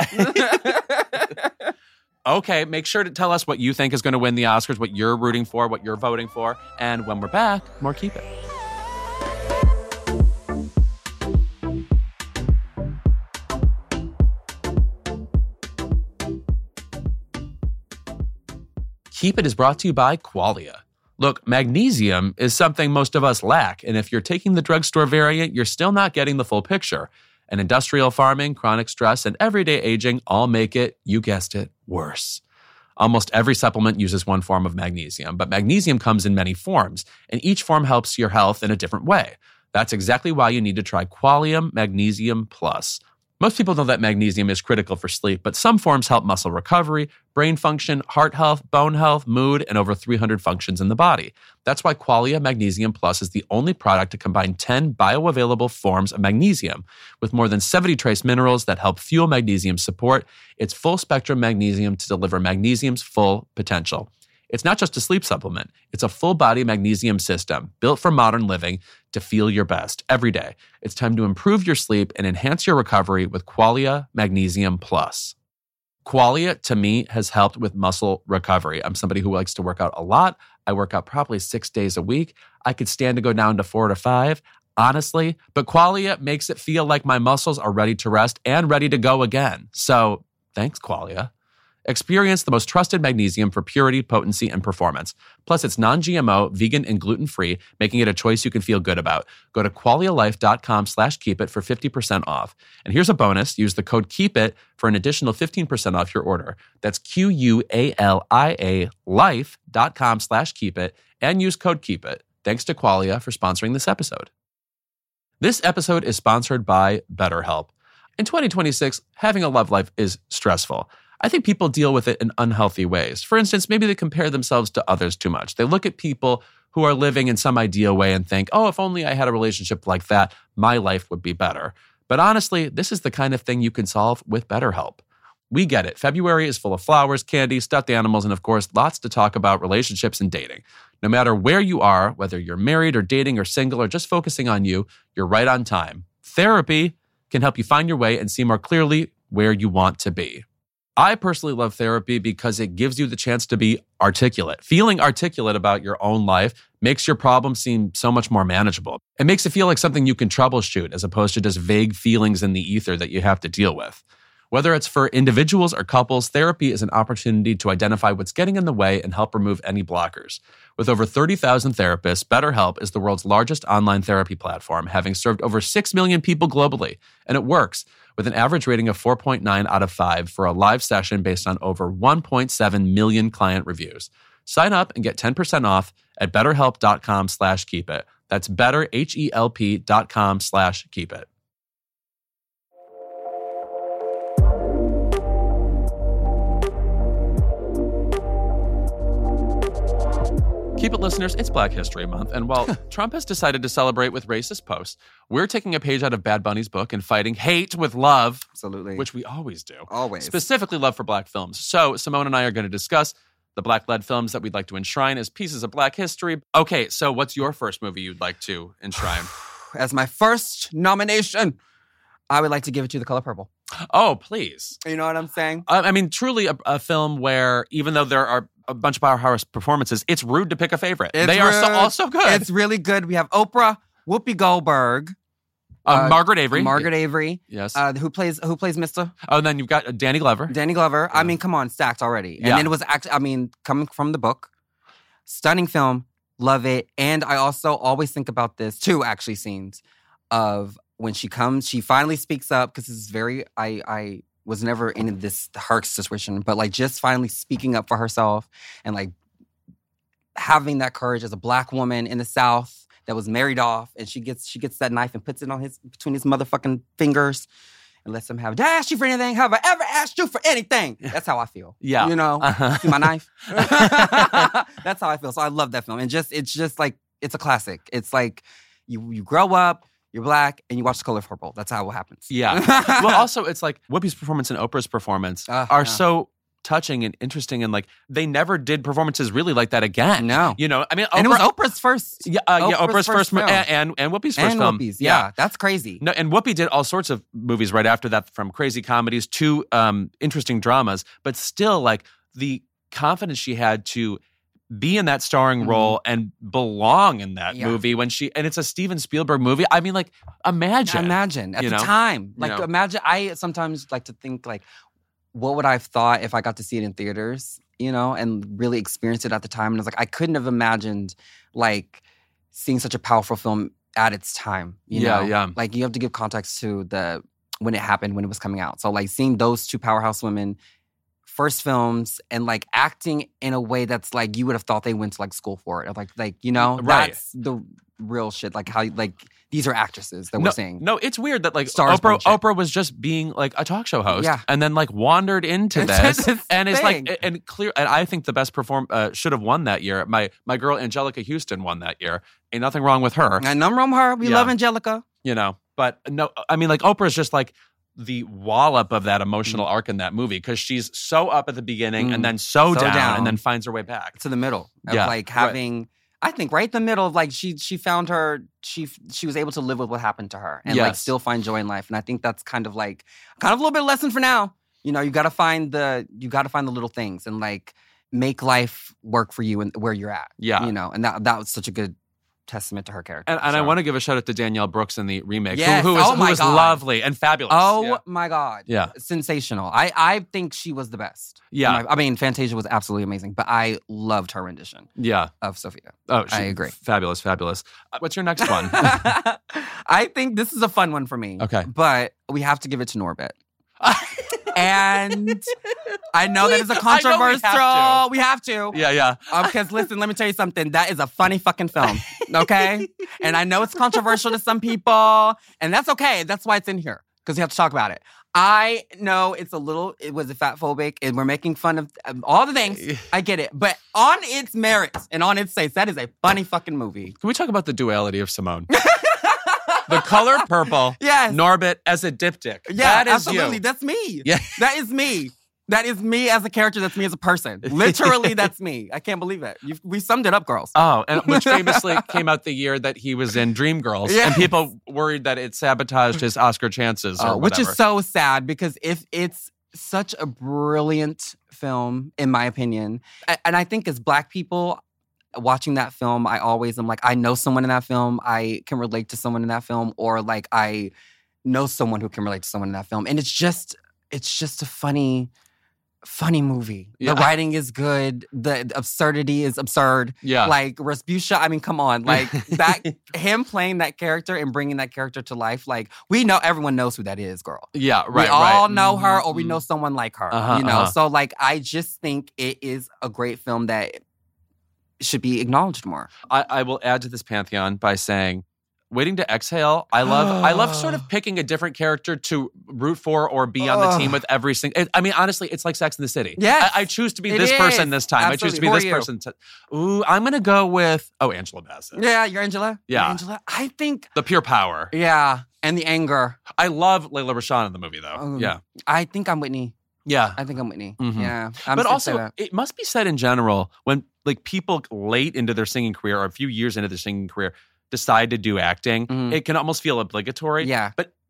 Okay, make sure to tell us what you think is going to win the Oscars, what you're rooting for, what you're voting for. And when we're back, more Keep It. Keep It is brought to you by Qualia. Look, magnesium is something most of us lack, and if you're taking the drugstore variant, you're still not getting the full picture. And industrial farming, chronic stress, and everyday aging all make it, you guessed it, worse. Almost every supplement uses one form of magnesium, but magnesium comes in many forms, and each form helps your health in a different way. That's exactly why you need to try Qualium Magnesium Plus. Most people know that magnesium is critical for sleep, but some forms help muscle recovery, brain function, heart health, bone health, mood, and over three hundred functions in the body. That's why Qualia Magnesium Plus is the only product to combine ten bioavailable forms of magnesium with more than seventy trace minerals that help fuel magnesium support. It's full-spectrum magnesium to deliver magnesium's full potential. It's not just a sleep supplement. It's a full-body magnesium system built for modern living to feel your best every day. It's time to improve your sleep and enhance your recovery with Qualia Magnesium Plus. Qualia, to me, has helped with muscle recovery. I'm somebody who likes to work out a lot. I work out probably six days a week. I could stand to go down to four to five, honestly. But Qualia makes it feel like my muscles are ready to rest and ready to go again. So thanks, Qualia. Experience the most trusted magnesium for purity, potency, and performance. Plus, it's non-G M O, vegan, and gluten-free, making it a choice you can feel good about. Go to qualialife.com slash keep it for fifty percent off. And here's a bonus. Use the code KEEPIT for an additional fifteen percent off your order. That's Q-U-A-L-I-A life.com slash keep it and use code KEEPIT. Thanks to Qualia for sponsoring this episode. This episode is sponsored by BetterHelp. In twenty twenty-six, having a love life is stressful. I think people deal with it in unhealthy ways. For instance, maybe they compare themselves to others too much. They look at people who are living in some ideal way and think, oh, if only I had a relationship like that, my life would be better. But honestly, this is the kind of thing you can solve with BetterHelp. We get it. February is full of flowers, candy, stuffed animals, and of course, lots to talk about relationships and dating. No matter where you are, whether you're married or dating or single or just focusing on you, you're right on time. Therapy can help you find your way and see more clearly where you want to be. I personally love therapy because it gives you the chance to be articulate. Feeling articulate about your own life makes your problem seem so much more manageable. It makes it feel like something you can troubleshoot as opposed to just vague feelings in the ether that you have to deal with. Whether it's for individuals or couples, therapy is an opportunity to identify what's getting in the way and help remove any blockers. With over thirty thousand therapists, BetterHelp is the world's largest online therapy platform, having served over six million people globally. And it works, with an average rating of four point nine out of five for a live session based on over one point seven million client reviews. Sign up and get ten percent off at betterhelp.com slash keep it. That's better, H-E-L-P dot com slash keep it. Keep It listeners, it's Black History Month, and while Trump has decided to celebrate with racist posts, we're taking a page out of Bad Bunny's book and fighting hate with love. Absolutely. Which we always do. Always. Specifically love for Black films. So Simone and I are going to discuss the Black-led films that we'd like to enshrine as pieces of Black history. Okay, so what's your first movie you'd like to enshrine? As my first nomination, I would like to give it to The Color Purple. Oh, please. You know what I'm saying? I, I mean, truly a, a film where even though there are a bunch of powerhouse performances, it's rude to pick a favorite. It's they are so, rude. all so good. It's really good. We have Oprah, Whoopi Goldberg, uh, uh, Margaret Avery. Margaret Avery. Yes. Uh, who plays who plays Mister Oh, and then you've got Danny Glover. Danny Glover. I mean, come on, stacked already. And Yeah. then it was actually, I mean, coming from the book, stunning film, love it. And I also always think about this, two actually scenes of when she comes, she finally speaks up because this is very, I, I was never in this, her situation, but like just finally speaking up for herself and like having that courage as a Black woman in the South that was married off, and she gets she gets that knife and puts it on his between his motherfucking fingers and lets him have it. Did I ask you for anything? Have I ever asked you for anything? That's how I feel. Yeah. You know, Uh-huh. see my knife? That's how I feel. So I love that film. And just it's just like, it's a classic. It's like you you grow up, you're Black, and you watch The Color Purple. That's how it happens. Yeah. Well, also, it's like Whoopi's performance and Oprah's performance Uh, are yeah. so touching and interesting, and like they never did performances really like that again. No. You know, I mean, Oprah, And it was Oprah's first. Yeah, uh, yeah, Oprah's Oprah's first first, mo- film. and, and and Whoopi's first And film. Whoopi's. Yeah, that's crazy. No, and Whoopi did all sorts of movies right after that, from crazy comedies to um, interesting dramas. But still, like the confidence she had to be in that starring Mhm. role and belong in that Yeah. movie when she and it's a Steven Spielberg movie. I mean, like imagine, Imagine at you the know? time. You Like know? imagine. I sometimes like to think like, what would I have thought if I got to see it in theaters? You know, and really experience it at the time. And I was like, I couldn't have imagined like seeing such a powerful film at its time. You Yeah, know? yeah. Like you have to give context to the when it happened, when it was coming out. So like seeing those two powerhouse women. First films and like acting in a way that's like you would have thought they went to like school for it. Like, like you know, Right. that's the real shit. Like how like these are actresses that no, we're seeing. no, it's weird that like Stars Oprah, bunch it. Oprah was just being like a talk show host, Yeah. and then like wandered into It's this, just this and it's thing. like and clear. And I think the best perform uh, should have won that year. My my girl Angelica Houston won that year. Ain't nothing wrong with her, And nothing wrong with her. We Yeah. love Angelica. you know. But no, I mean like Oprah's just like the wallop of that emotional arc in that movie because she's so up at the beginning Mm. and then so, So down, down. and then finds her way back. To the middle of Yeah, like right. having. I think right in the middle of like she she found her she she was able to live with what happened to her and like Yes. still find joy in life. And I think that's kind of like kind of a little bit of lesson for now. You know, you got to find the you got to find the little things and like make life work for you and where you're at. Yeah. you know, and that that was such a good testament to her character. And, and I So- want to give a shout out to Danielle Brooks in the remake, Yes. who, who is, Oh who my is God. lovely and fabulous. Oh yeah. my God. Yeah. Sensational. I, I think she was the best. Yeah. My- I mean, Fantasia was absolutely amazing, but I loved her rendition Yeah. of Sophia. Oh, she, I agree. Fabulous, fabulous. Uh, What's your next one? I think this is a fun one for me. Okay. But we have to give it to Norbit. And I know that is a I know we have controversial. We have to. yeah, yeah. Um, because listen, let me tell you something. That is a funny fucking film. Okay? And I know it's controversial to some people. And that's okay. That's why it's in here. Because we have to talk about it. I know it's a little, it was a fat phobic, and we're making fun of um, all the things. I get it. But on its merits and on its face, that is a funny fucking movie. Can we talk about the duality of Simone? The Color Purple, Yes. Norbit as a diptych. Yeah, that is absolutely. you. That's me. Yeah. That is me. That is me as a character. That's me as a person. Literally, that's me. I can't believe it. You've, we summed it up, girls. Oh, and which famously came out the year that he was in Dreamgirls, Yes. and people worried that it sabotaged his Oscar chances, or Uh, which whatever. is so sad because if it's such a brilliant film, in my opinion, A- and I think as Black people watching that film, I always am like, I know someone in that film, I can relate to someone in that film, or like I know someone who can relate to someone in that film, and it's just, it's just a funny. Funny movie. Yeah. The writing is good. The absurdity is absurd. yeah, Like Rasputia, I mean, come on. Like that, him playing that character and bringing that character to life. Like we know, everyone knows who that is, girl. yeah, right, we all right. know her, Mhm, or we mhm. know someone like her. Uh-huh, you know, uh-huh. so like I just think it is a great film that should be acknowledged more. I, I will add to this pantheon by saying, Waiting to Exhale. I love. I love sort of picking a different character to root for or be on the team Ugh. with every single. I mean, honestly, it's like Sex in the City. Yes. I, I choose to be It this person is. this time. I choose to be Absolutely. Who this are you? person. To, ooh, I'm gonna go with oh Angela Bassett. Yeah, you're Angela. You're Yeah. Angela. I think. The pure power. Yeah, and the anger. I love Layla Rashawn in the movie though. Um, yeah, I think I'm Whitney. yeah. I think I'm Whitney. Mhm. Yeah, I'm But just also, gonna say that. it must be said in general when like people late into their singing career or a few years into their singing career decide to do acting, Mhm. it can almost feel obligatory. Yeah. But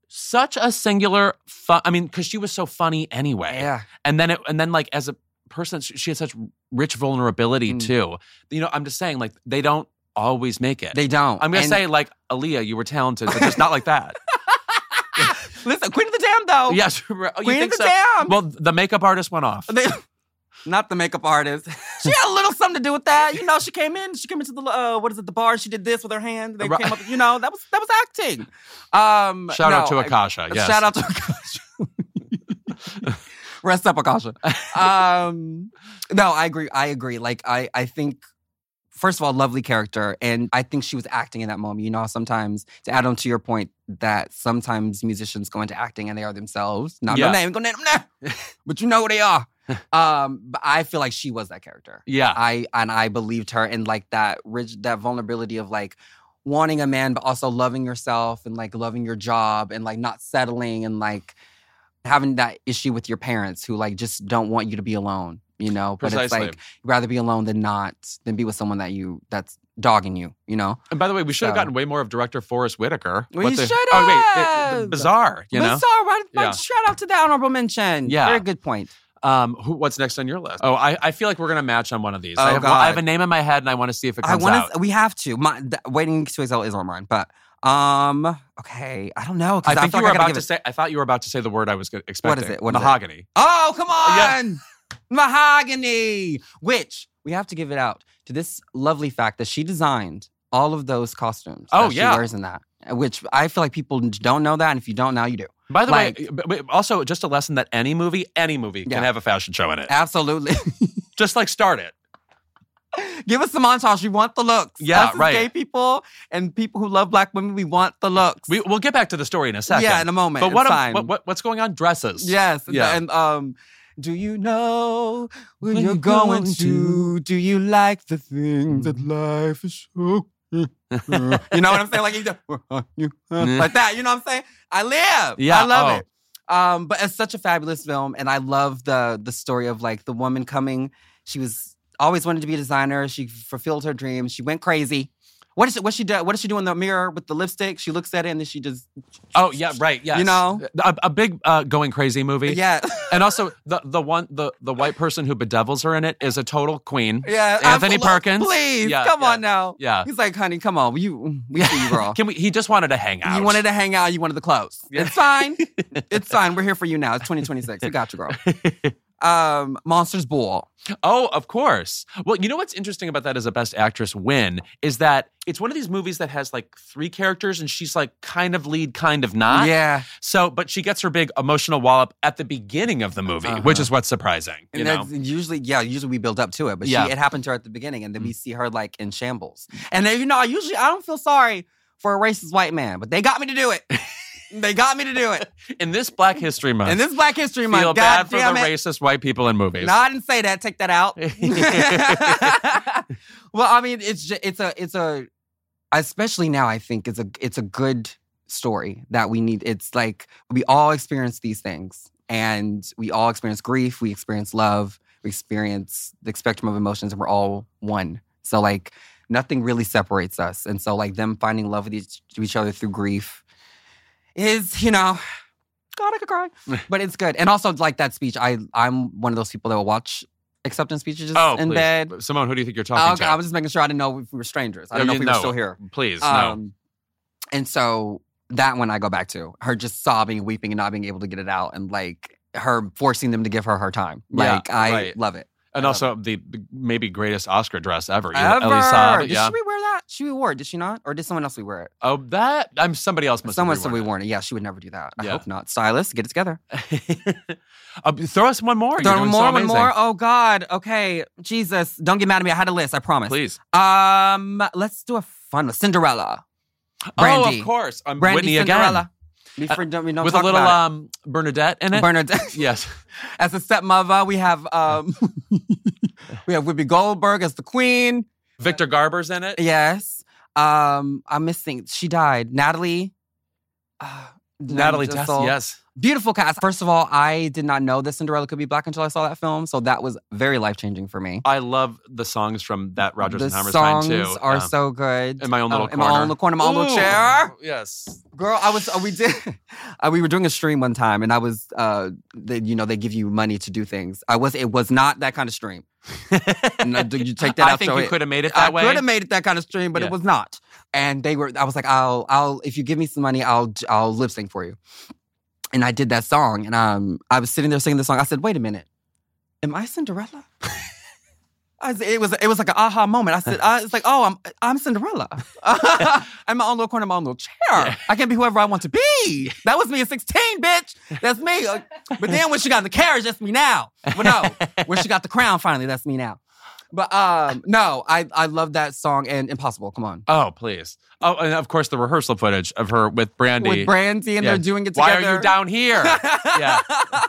such a singular fun. I mean, because she was so funny anyway. Yeah. And then it, and then like as a person, she had such rich vulnerability Mm. too. You know, I'm just saying, like they don't always make it. They don't. I'm gonna And- say like Aaliyah, you were talented, but just not like that. Listen, Queen of the Dam, though. Yes, oh, you Queen think of the so? Dam. Well, the makeup artist went off. They- not the makeup artist. She had a little something to do with that. You know, she came in. She came into the uh, what is it? The bar. She did this with her hand. They Right. came up. You know, that was that was acting. Um, Shout out no, to I- Akasha. Yes. Shout out to Akasha. Rest up, Akasha. Um, no, I agree. I agree. Like, I, I think, first of all, lovely character. And I think she was acting in that moment. You know, sometimes, to add on to your point, that sometimes musicians go into acting and they are themselves. Not Yeah. no name, go name them now. But you know who they are. um, but I feel like she was that character. Yeah. I and I believed her in like that rich, that vulnerability of like wanting a man, but also loving yourself and like loving your job and like not settling and like having that issue with your parents who like just don't want you to be alone, you know? But Precisely. it's like you'd rather be alone than not, than be with someone that you that's dogging you, you know? And by the way, we should have So- gotten way more of director Forrest Whitaker. We What the- should Oh wait, it- have. bizarre. You know. Bizarre, right? Yeah. Shout out to the honorable mention. Yeah. Very good point. Um, who, what's next on your list? Oh, I, I feel like we're gonna match on one of these. Oh, I, have, God. I have a name in my head, and I want to see if it I comes want out. to. We have to. My, th- Waiting to Exhale is on mine, but um, okay. I don't know. 'cause I think feel you were like I gotta about give to it- say. I thought you were about to say the word I was go- expecting. it? What is it? Mahogany. Oh, come Yeah. on, Mahogany. Which we have to give it out to this lovely fact that she designed all of those costumes. Oh, that yeah. she wears in that. Which I feel like people don't know that, and if you don't now, you do. By the Like- way, but- but also just a lesson that any movie, any movie Yeah. can have a fashion show in it. Absolutely. Just like start it. Give us the montage. We want the looks. Yeah, Us as right. gay people and people who love black women, we want the looks. We, we'll get back to the story in a second. Yeah, in a moment. But what, It's am- fine. what, what what's going on? Dresses. Yes. Yeah. And um, do you know when When you're you're going going to? Do you like the things that life is so? You know what I'm saying? Like you, do- you like that. You know what I'm saying? I live. Yeah, I love oh. it. Um, but it's such a fabulous film, and I love the the story of like the woman coming. She was always wanted to be a designer. She fulfilled her dreams. She went crazy. What is it? What she do? What does she do in the mirror with the lipstick? She looks at it and then she just Oh yeah, right. Yes. You know? a, a big uh, going crazy movie. yeah. And also the the one the the white person who bedevils her in it is a total queen. Yeah, Anthony I'm full of- Perkins. Please, Yeah, come yeah. on now. Yeah. He's like, honey, come on. You, we see you, girl. Can we? He just wanted to hang out. You wanted to hang out. You wanted the clothes. Yeah. It's fine. It's fine. We're here for you now. It's twenty twenty-six. We got you, girl. Um, Monsters Ball. Oh, of course. Well, you know what's interesting about that as a Best Actress win is that it's one of these movies that has like three characters and she's like kind of lead, kind of not. Yeah. So, but she gets her big emotional wallop at the beginning of the movie, Uh-huh. which is what's surprising. You And know? that's usually, yeah, usually we build up to it, but Yeah. she, it happened to her at the beginning, and then we see her like in shambles. And then, you know, I usually I don't feel sorry for a racist white man, but they got me to do it. They got me to do it. In this Black History Month, And this Black History Month, feel God bad for damn the it. racist white people in movies. No, I didn't say that. Take that out. Well, I mean, it's just, it's a it's a especially now. I think it's a it's a good story that we need. It's like we all experience these things, and we all experience grief. We experience love. We experience the spectrum of emotions, and we're all one. So like nothing really separates us. And so like them finding love with each, each other through grief is, you know. God, I could cry. But it's good. And also, like that speech, I, I'm one of those people that will watch acceptance speeches Oh, in please. bed. Simone, who do you think you're Oh, talking okay, to? I was just making sure I didn't know if we were strangers. I No, don't know you- if we were no. still here. Please, no. Um, and so that one I go back to. Her just sobbing, weeping, and not being able to get it out. And like her forcing them to give her her time. Yeah, Like, I right. love it. And I also the, the maybe greatest Oscar dress ever. You- Ever. Elie Saab, Did yeah. she wear that? She wore it, did she not? Or did someone else wear it? Oh, that I'm somebody else must Someone have said we reworn worn it. Yeah, she would never do that. I Yeah. hope not. Stylist, get it together. it. uh, throw us one more. You're Throw doing more, so one amazing. more. Oh God. Okay. Jesus. Don't get mad at me. I had a list. I promise. Please. Um, let's do a fun one. Cinderella. Brandy. Oh, of course. Um, Brandy Whitney Cinderella. again. We, for, don't, we don't With a talk little about um, Bernadette in it. it. Bernadette. Yes. As a stepmother, we have um, we have Whoopi Goldberg as the queen. Victor Garber's in it. Yes. Um, I'm missing. She died. Natalie. Uh, Natalie Tessel. Tessel. Yes. Beautiful cast. First of all, I did not know that Cinderella could be black until I saw that film, so that was very life-changing for me. I love the songs from that Rodgers the and Hammerstein songs too. are Um, so good. In my own little Uh, in corner. my own little corner, my own little Ooh, chair. Yes. Girl, I was. Uh, we did. uh, we were doing a stream one time, and I was. Uh, they, you know, they give you money to do things. I was. It was not that kind of stream. And uh, you take that I out. think so you it- could have made it that I way. could have made it that kind of stream, but Yeah. it was not. And they were. I was like, I'll. I'll. If you give me some money, I'll. I'll lip sync for you. And I did that song, and um, I was sitting there singing the song. I said, "Wait a minute, am I Cinderella?" I was, it was it was like an aha moment. I said, I, "It's like, oh, I'm I'm Cinderella. I'm in my own little corner, my own little chair. Yeah. I can be whoever I want to be. That was me at sixteen, bitch. That's me. Uh, But then when she got in the carriage, that's me now. But no, when she got the crown, finally, that's me now. But um, no, I I love that song and Impossible. Come on, Oh, please. Oh, and of course the rehearsal footage of her with Brandy. with Brandy and Yeah. they're doing it Why together. are you down here? Yeah.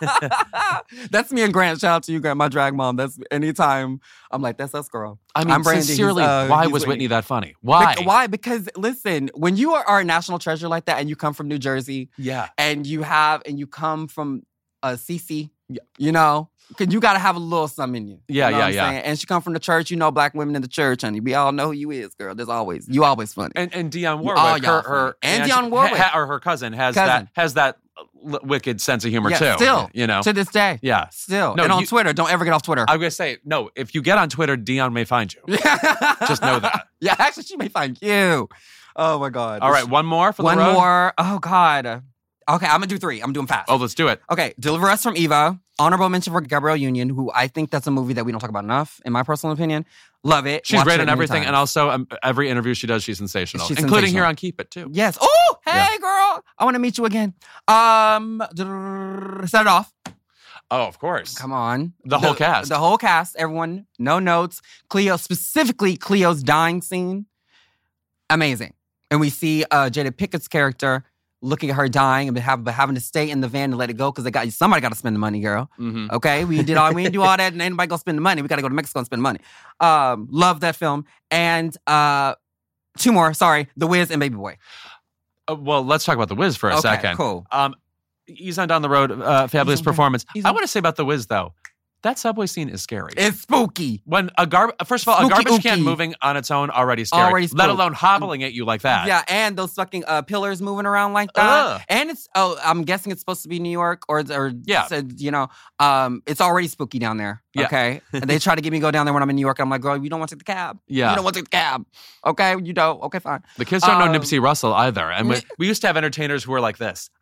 That's me and Grant. Shout out to you, Grant, my drag mom. That's anytime I'm like, that's us, girl. I mean, I'm Brandy, he's, sincerely, uh, why he's was Whitney. Whitney that funny? Why? Bec- why? Because listen, when you are, are a national treasure like that, and you come from New Jersey, Yeah. and you have, and you come from uh, C C, Yeah. you know, because you got to have a little something in you. Yeah, you know yeah, what I'm yeah. saying? And she come from the church, you know, black women in the church, honey. We all know who you is, girl. There's always you always funny. And and Dionne You- Warwick, all her, y'all her funny. And she- Dionne Warwick. ha- or her cousin has Cousin. that has that l- wicked sense of humor yeah, too. still, you know. to this day, Yeah. still. No, and on you- Twitter, don't ever get off Twitter. I'm gonna say no. If you get on Twitter, Dionne may find you. Just know that. Yeah, actually, she may find you. Oh my God. All right, one more for One the road. more. Oh God. Okay, I'm gonna do three. I'm doing fast. Oh, let's do it. Okay, Deliver Us from Eva. Honorable mention for Gabrielle Union, who I think that's a movie that we don't talk about enough, in my personal opinion. Love it. She's Watch great it in many everything, times. and also um, every interview she does, she's sensational, She's including sensational. here on Keep It too. Yes. Oh, hey, Yeah. girl. I want to meet you again. Um, set it off. Oh, of course. Come on. The whole cast. The whole cast. Everyone. No notes. Cleo, specifically Cleo's dying scene. Amazing. And we see uh, Jada Pickett's character looking at her dying and have, but having to stay in the van and let it go because they got somebody got to spend the money, girl. Mm-hmm. Okay, we did all we didn't do all that, and ain't nobody gonna spend the money. We got to go to Mexico and spend money. Um, love that film. And uh, two more. Sorry, The Wiz and Baby Boy. Uh, well, let's talk about The Wiz for a Okay, second. cool. Um, ease on down the road. Uh, fabulous Ease on down. performance. Ease I on- want to say about The Wiz though. That subway scene is scary. It's spooky. when a gar first of all, Spooky a garbage can ooky. moving on its own already scary. Already let spook. alone hobbling at you like that. Yeah, and those fucking uh, pillars moving around like that. Ugh. And it's oh, I'm guessing it's supposed to be New York or or Yeah. said, you know, um, it's already spooky down there. Yeah. Okay, and they try to get me to go down there when I'm in New York. I'm like, girl, you don't want to take the cab. Yeah. you don't want to take the cab. Okay, you don't. Okay, fine. The kids don't know Um, Nipsey Russell either. And we, we used to have entertainers who were like this.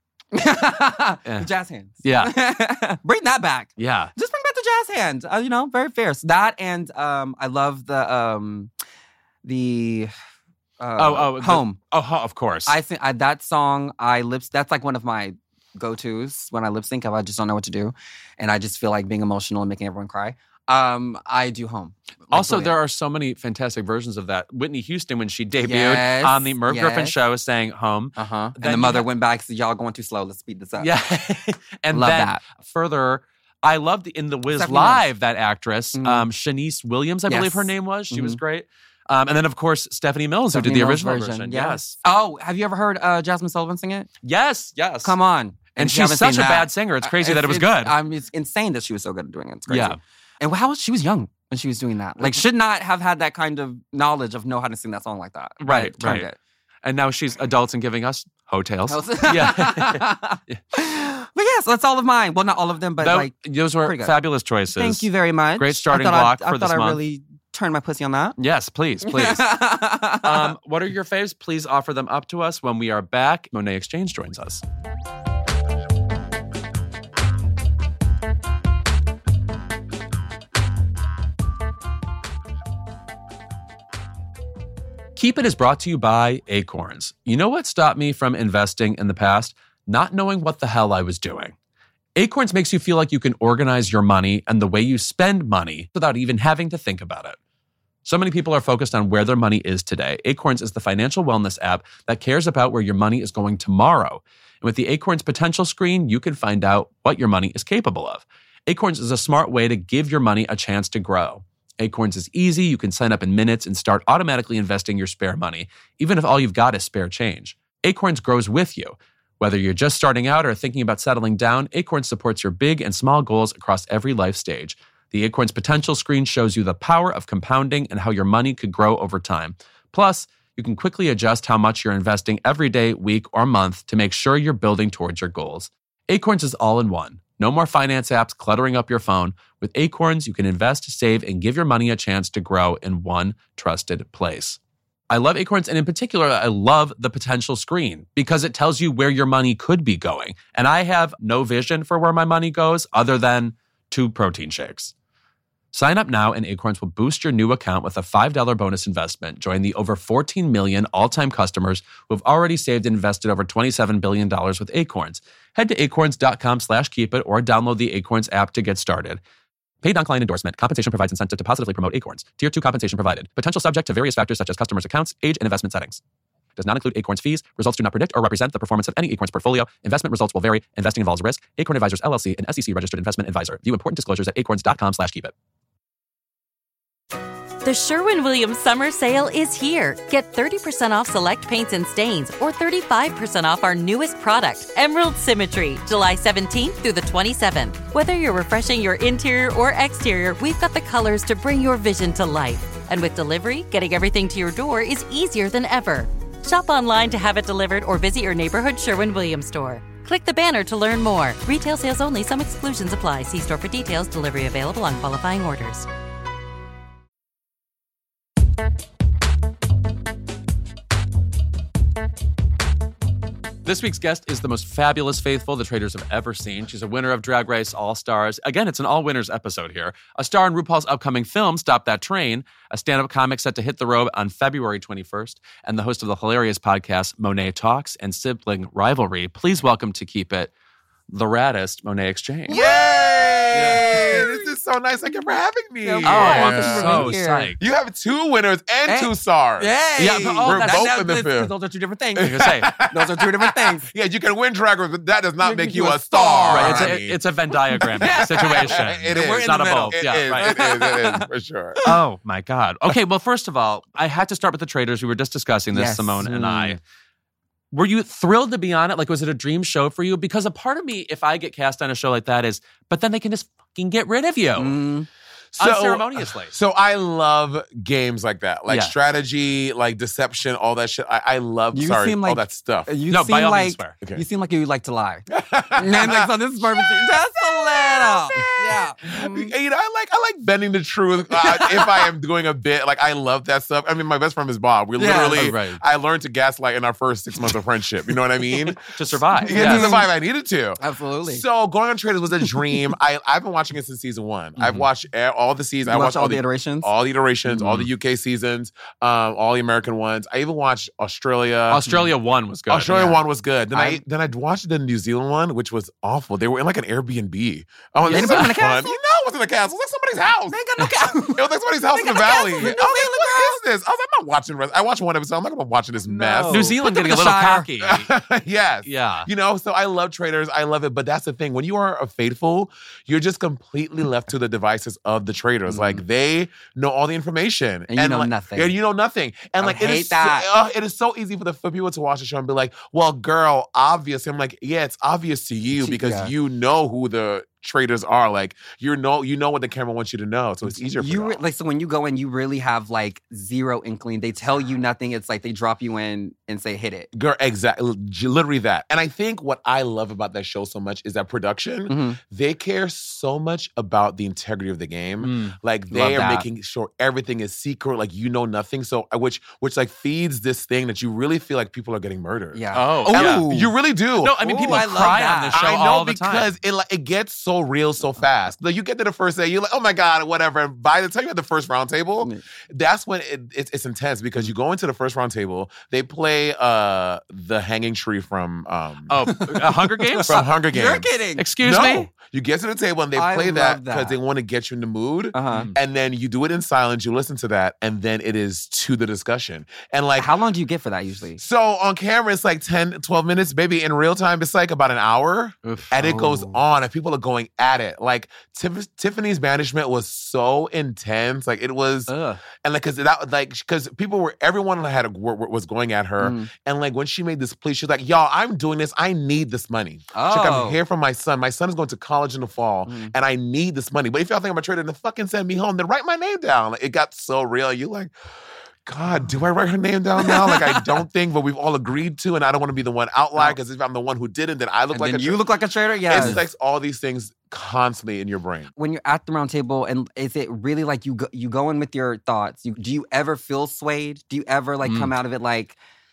The jazz hands. Yeah. Bring that back. Yeah. Just bring back the jazz hands. Uh, you know, very fierce. That and um, I love the um, the uh, Oh, oh, the- home. Oh, ho- of course. I think I, that song I lips. That's like one of my go tos when I lip sync. If I just don't know what to do, and I just feel like being emotional and making everyone cry. Um, I do home. Like, also, brilliant. there are so many fantastic versions of that. Whitney Houston, when she debuted Yes, on the Merv Griffin yes. show, sang "Home." Uh huh. Then And the you mother have- went back. Said, "Y'all going too slow. Let's speed this up." Yeah, and Love then that. further, I loved in the Wiz Stephanie Live that actress, Mhm. um, Shanice Williams, I believe Yes. her name was. She was Mhm. great. Um, and then of course Stephanie Mills, who Stephanie did the Mills original version. Yes, Oh, have you ever heard uh, Jasmine Sullivan sing it? yes, yes. Come on. And if you she's haven't such seen a that- bad singer. It's crazy that it was it's- good. I mean, it's insane that she was so good at doing it. It's crazy. Yeah. And how was she was young when she was doing that? Like, should not have had that kind of knowledge of know how to sing that song like that. Right, But turned right. it. And now she's adults and giving us hotels. yeah. Yeah. But yes, that's all of mine. Well, not all of them, but Tho- like, those were pretty good. fabulous choices. thank you very much. Great starting I thought block I, for I this thought I month. really turned my pussy on that. Yes, please, please. um, what are your faves? Please offer them up to us when we are back. Monet Exchange joins us. Keep It is brought to you by Acorns. You know what stopped me from investing in the past? Not knowing what the hell I was doing. Acorns makes you feel like you can organize your money and the way you spend money without even having to think about it. So many people are focused on where their money is today. Acorns is the financial wellness app that cares about where your money is going tomorrow. And with the Acorns potential screen, you can find out what your money is capable of. Acorns is a smart way to give your money a chance to grow. Acorns is easy. You can sign up in minutes and start automatically investing your spare money, even if all you've got is spare change. Acorns grows with you. Whether you're just starting out or thinking about settling down, Acorns supports your big and small goals across every life stage. The Acorns Potential screen shows you the power of compounding and how your money could grow over time. Plus, you can quickly adjust how much you're investing every day, week, or month to make sure you're building towards your goals. Acorns is all in one. No more finance apps cluttering up your phone. With Acorns, you can invest, save, and give your money a chance to grow in one trusted place. I love Acorns, and in particular, I love the Potential screen because it tells you where your money could be going. And I have no vision for where my money goes other than two protein shakes. Sign up now and Acorns will boost your new account with a five dollars bonus investment. Join the over fourteen million all-time customers who have already saved and invested over twenty-seven billion dollars with Acorns. Head to acorns.com slash keep it or download the Acorns app to get started. Paid non-client endorsement. Compensation provides incentive to positively promote Acorns. Tier two compensation provided. Potential subject to various factors such as customers' accounts, age, and investment settings. Does not include Acorns fees. Results do not predict or represent the performance of any Acorns portfolio. Investment results will vary. Investing involves risk. Acorn Advisors, L L C, an S E C-registered investment advisor. View important disclosures at acorns.com slash keep it. The Sherwin-Williams summer sale is here. Get thirty percent off select paints and stains or thirty-five percent off our newest product, Emerald Symmetry, July seventeenth through the twenty-seventh. Whether you're refreshing your interior or exterior, we've got the colors to bring your vision to life. And with delivery, getting everything to your door is easier than ever. Shop online to have it delivered or visit your neighborhood Sherwin-Williams store. Click the banner to learn more. Retail sales only. Some exclusions apply. See store for details. Delivery available on qualifying orders. This week's guest is the most fabulous faithful the traders have ever seen. She's a winner of Drag Race All-Stars. Again, it's an all-winners episode here. A star in RuPaul's upcoming film, Stop That Train. A stand-up comic set to hit the road on February twenty-first. And the host of the hilarious podcast, Monet Talks and Sibling Rivalry. Please welcome to Keep It, the raddest Monet Exchange. Yay! Yeah. This is so nice. Thank you for having me. Oh, I'm Yeah. so psyched. You have two winners and Hey. two stars. Yay! Yeah, but- oh, We're that's- both That- in the that- film. Those are two different things. I was gonna say, Those are two different things. Yeah, you can win Drag Race, but that does not make you you a a star. star. right, it's, honey. a, it's a Venn diagram situation. It It's is. We're in not the a middle. bulb. It yeah, is, right. it is, it is, for sure. Oh, my God. Okay, well, first of all, I had to start with the traders. We were just discussing this, Yes. Simone and Mm. I. Were you thrilled to be on it? Like, was it a dream show for you? Because a part of me, if I get cast on a show like that, is, but then they can just fucking get rid of you Mm. unceremoniously. So I love games like that, like Yeah. strategy, like deception, all that shit. I, I love You sorry, seem all like- that stuff. You No, seem by all like means swear. Okay. you seem like you like to lie. And like, so this is perfect. Just a little. Yeah. Mm. You know, I like I like bending the truth. Uh, if I am doing a bit, like I love that stuff. I mean, my best friend is Bob. We Yeah. literally, Oh, right. I learned to gaslight in our first six months of friendship. You know what I mean? To survive. Yeah, Yes. to survive, I needed to. Absolutely. So going on Traders was a dream. I I've been watching it since season one. I've Mhm. watched a- all the seasons. You I watch watched all the iterations? all the iterations, all Mhm. the U K seasons, um, all the American ones. I even watched Australia. Australia one was good. Australia Yeah. one was good. Then I, I- then I watched the New Zealand one, which was awful. They were in like an Airbnb. Oh, They this didn't put them in is a fun. castle? You know, it wasn't a castle. It was like somebody's house. They ain't got no cow. It was like somebody's house They in the got no valley. I castles was in like, New Zealand, what is this? I was like, I'm not watching the rest. I watched one episode. I'm like, I'm watching this mess. No. New Zealand Put them getting a in little the Shire. cocky. Yes. Yeah. You know, so I love traders. I love it. But that's the thing. When you are a faithful, you're just completely left to the devices of the traders. Mm. Like they know all the information. And you know like, nothing. And you know nothing. And I like it hate is that. So, uh, it is so easy for the for people to watch the show and be like, well, girl, obvious. I'm like, yeah, it's obvious to you because Yeah. you know who the traders are. Like you know, you know what the camera wants you to know. So it's easier for You you. re- like so when you go in, you really have like zero inkling. They tell you nothing. It's like they drop you in and say hit it. Girl, exactly, literally that. And I think what I love about that show so much is that production. Mhm. They care so much about the integrity of the game. Mm. Like Love they are that. making sure everything is secret. Like you know nothing. So uh, which which like feeds this thing that you really feel like people are getting murdered. Yeah. Oh, And, yeah. like, you really do. No, I mean, Ooh, people I love cry that. on this show I know all the because time. it like it gets so real so fast. Like you get to the first day, you're like, oh my god, whatever. And by the time you're at the first round table, Mm. that's when it, it's, it's intense because you go into the first round table. They play uh the hanging tree from um Oh, uh, Hunger Games? from Hunger Games. You're kidding. Excuse no, me? You get to the table and they I play love that because that. they want to get you in the mood. Uh-huh. And then you do it in silence. You listen to that, and then it is to the discussion. And like, How long do you get for that usually? so on camera, it's like ten, twelve minutes. Baby, in real time, it's like about an hour. Oof. And it goes Oh. on, and people are going at it. Like, Tiff- Tiffany's banishment was so intense. Like, it was, Ugh. and like, because that, like, because people were, everyone had a, were, was going at her. Mm. And like, when she made this plea, she's like, y'all, I'm doing this. I need this money. She's like, Oh. I'm here for my son. My son is going to college in the fall, Mm. and I need this money. But if y'all think I'm a traitor, then fucking send me home. Then write my name down. Like, it got so real. You like, God, do I write her name down now? Like, I don't think, but we've all agreed to, and I don't want to be the one outlier, because if I'm the one who didn't, then I look And like then a you tra- look like a traitor? Yeah. It's like all these things constantly in your brain. When you're at the round table, and is it really like you go, you go in with your thoughts? You, do you ever feel swayed? Do you ever like Mm. come out of it like,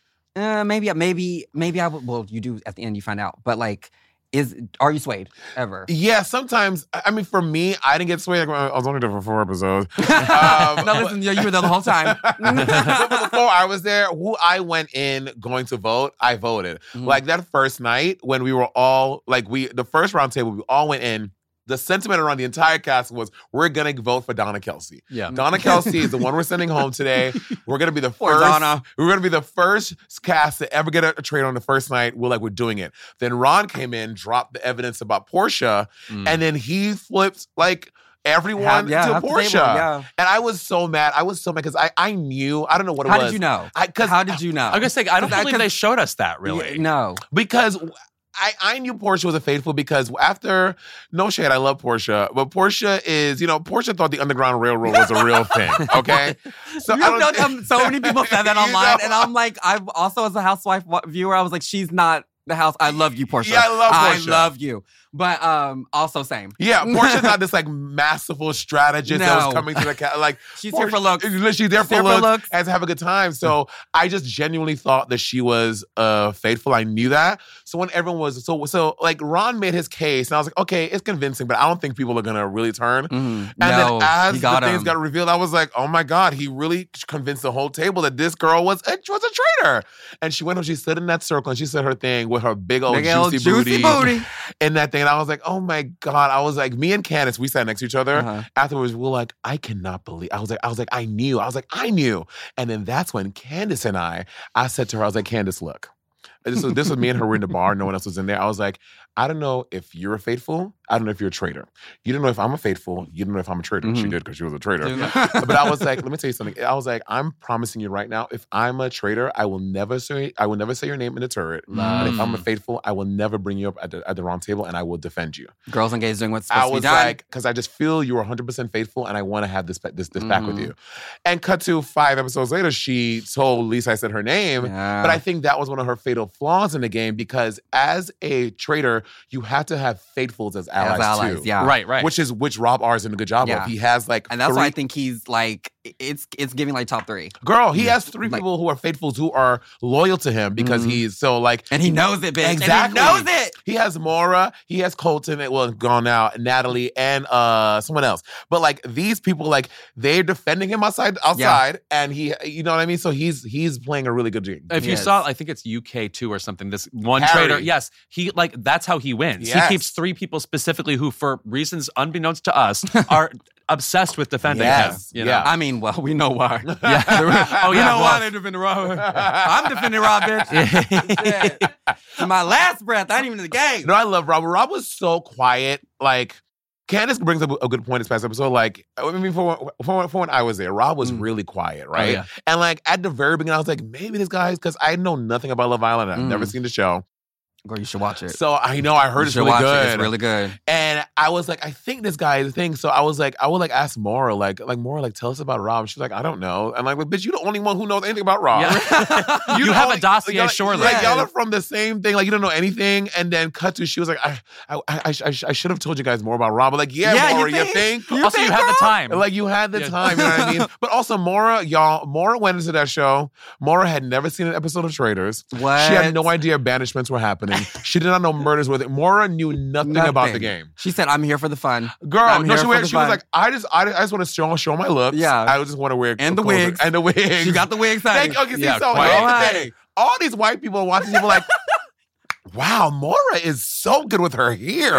uh, maybe, maybe, maybe I would? Well, you do at the end. You find out, but like, is are you swayed ever? Yeah, sometimes. I mean, for me, I didn't get swayed. I was only there for four episodes. Um, no, listen, you were there the whole time. but before I was there, who I went in going to vote, I voted. Mhm. Like that first night when we were all like we the first round table, we all went in. The sentiment around the entire cast was, we're gonna vote for Donna Kelsey. Yeah. Donna Kelsey is the one we're sending home today. We're gonna be the Poor first. Donna. We're gonna be the first cast to ever get a, a traitor on the first night. We're like, we're doing it. Then Ron came in, dropped the evidence about Portia, Mm. and then he flipped like everyone Half- yeah, to half the Portia. table, yeah. And I was so mad. I was so mad because I, I knew, I don't know what it How was. did you know? I, cause, How did you know? I was gonna say, I don't Cause I- believe cause- they showed us that really. Yeah, no. Because I, I knew Portia was a faithful because after, no shade, I love Portia, but Portia is, you know, Portia thought the Underground Railroad was a real thing, okay? So You I don't know, think- um, so many people said that You online, know? and I'm like, I also as a housewife wa- viewer, I was like, she's not the house. I love you, Portia. Yeah, I love Portia. I love you, but um, also same. Yeah, Portia's not this like masterful strategist that was No. coming to the cat. Like She's here for looks. She's there for, there for looks, looks. and to have a good time. So I just genuinely thought that she was uh, faithful. I knew that. So when everyone was so so like Ron made his case, and I was like, okay, it's convincing, but I don't think people are gonna really turn. Mhm. And No, then as he got the things him. got revealed, I was like, oh my God, he really convinced the whole table that this girl was a, was a traitor. And she went home, she stood in that circle and she said her thing with her big old, Big old juicy, juicy booty. booty. In that thing. And I was like, oh my God. I was like, me and Candace, we sat next to each other. Uh-huh. Afterwards, we were like, I cannot believe. I was like, I was like, I knew. I was like, I knew. And then that's when Candace and I, I said to her, I was like, Candace, look. This was, this was me and her were in the bar. No one else was in there. I was like, I don't know if you're a faithful. I don't know if you're a traitor. You don't know if I'm a faithful. You don't know if I'm a traitor. She Mhm. did because she was a traitor. Yeah. But I was like, let me tell you something. I was like, I'm promising you right now, if I'm a traitor, I will never say I will never say your name in the turret. And if I'm a faithful, I will never bring you up at the, at the round table, and I will defend you. Girls Engaged doing what's supposed I to be was done. like, because I just feel you're one hundred percent faithful, and I want to have this this this back with Mhm. you. And cut to five episodes later, she told Lisa I said her name. Yeah. But I think that was one of her fatal flaws in the game, because as a traitor, you have to have faithfuls as allies, allies, too. yeah. Right, right. Which is which Rob R is doing a good job Yeah. of. He has like and that's three, why I think he's like, it's it's giving like top three. girl, he has three Like- people who are faithfuls who are loyal to him because Mhm. he's so like And he knows it, bitch. Exactly. And he knows it. He has Maura, he has Colton, well, gone now, Natalie, and uh someone else. But like these people, like they're defending him outside, outside, and he, you know what I mean. So he's he's playing a really good game. If you Yes. saw, I think it's U K two or something. This one Harry. trader, yes, he like that's how he wins. Yes. He keeps three people specifically who, for reasons unbeknownst to us, are obsessed with defending Yes. him. You know? Yeah. I mean, well, we know why. Yeah. Oh You yeah. know well, why they defending Rob? I'm defending Rob, bitch. Shit. To my last breath, I ain't even in the game. No, I love Rob. Rob was so quiet. Like Candace brings up a good point this past episode. Like, I mean, for, for, for when I was there, Rob was Mm. really quiet, right? yeah. And like at the very beginning, I was like, maybe this guy's, because I know nothing about Love Island. I've Mm. never seen the show. Girl, you should watch it. So I know I heard You it's should really watch good. it. It's really good. And I was like, I think this guy is a thing. So I was like, I would like ask Maura, like, like Maura, like, tell us about Rob. She's like, I don't know. I'm like, but bitch, you're the only one who knows anything about Rob. Yeah. You the have a only- dossier, like, surely. Like y'all Yeah. are from the same thing. Like you don't know anything. And then cut to, she was like, I, I, I, I, I should have told you guys more about Rob. But like, yeah, Yeah, you Maura, you think? think? You also, you think, had the girl? time. Like you had the Yeah. time, you know what I mean? But also Maura, y'all, Maura went into that show. Maura had never seen an episode of Traitors. What? She had no idea banishments were happening. She did not know murders were there. Maura knew nothing, about the Nothing. game. She said, I'm here for the fun. Girl, I'm no, here she, for went, the she was fun. like, I just, I, I just want to show, show my looks. Yeah. I just want to wear And the clothes. wigs. and the wigs. She got the wigs. Thank, honey. okay, see, Yeah, so quite here's all the right. thing. All these white people watching people like, wow, Maura is so good with her hair.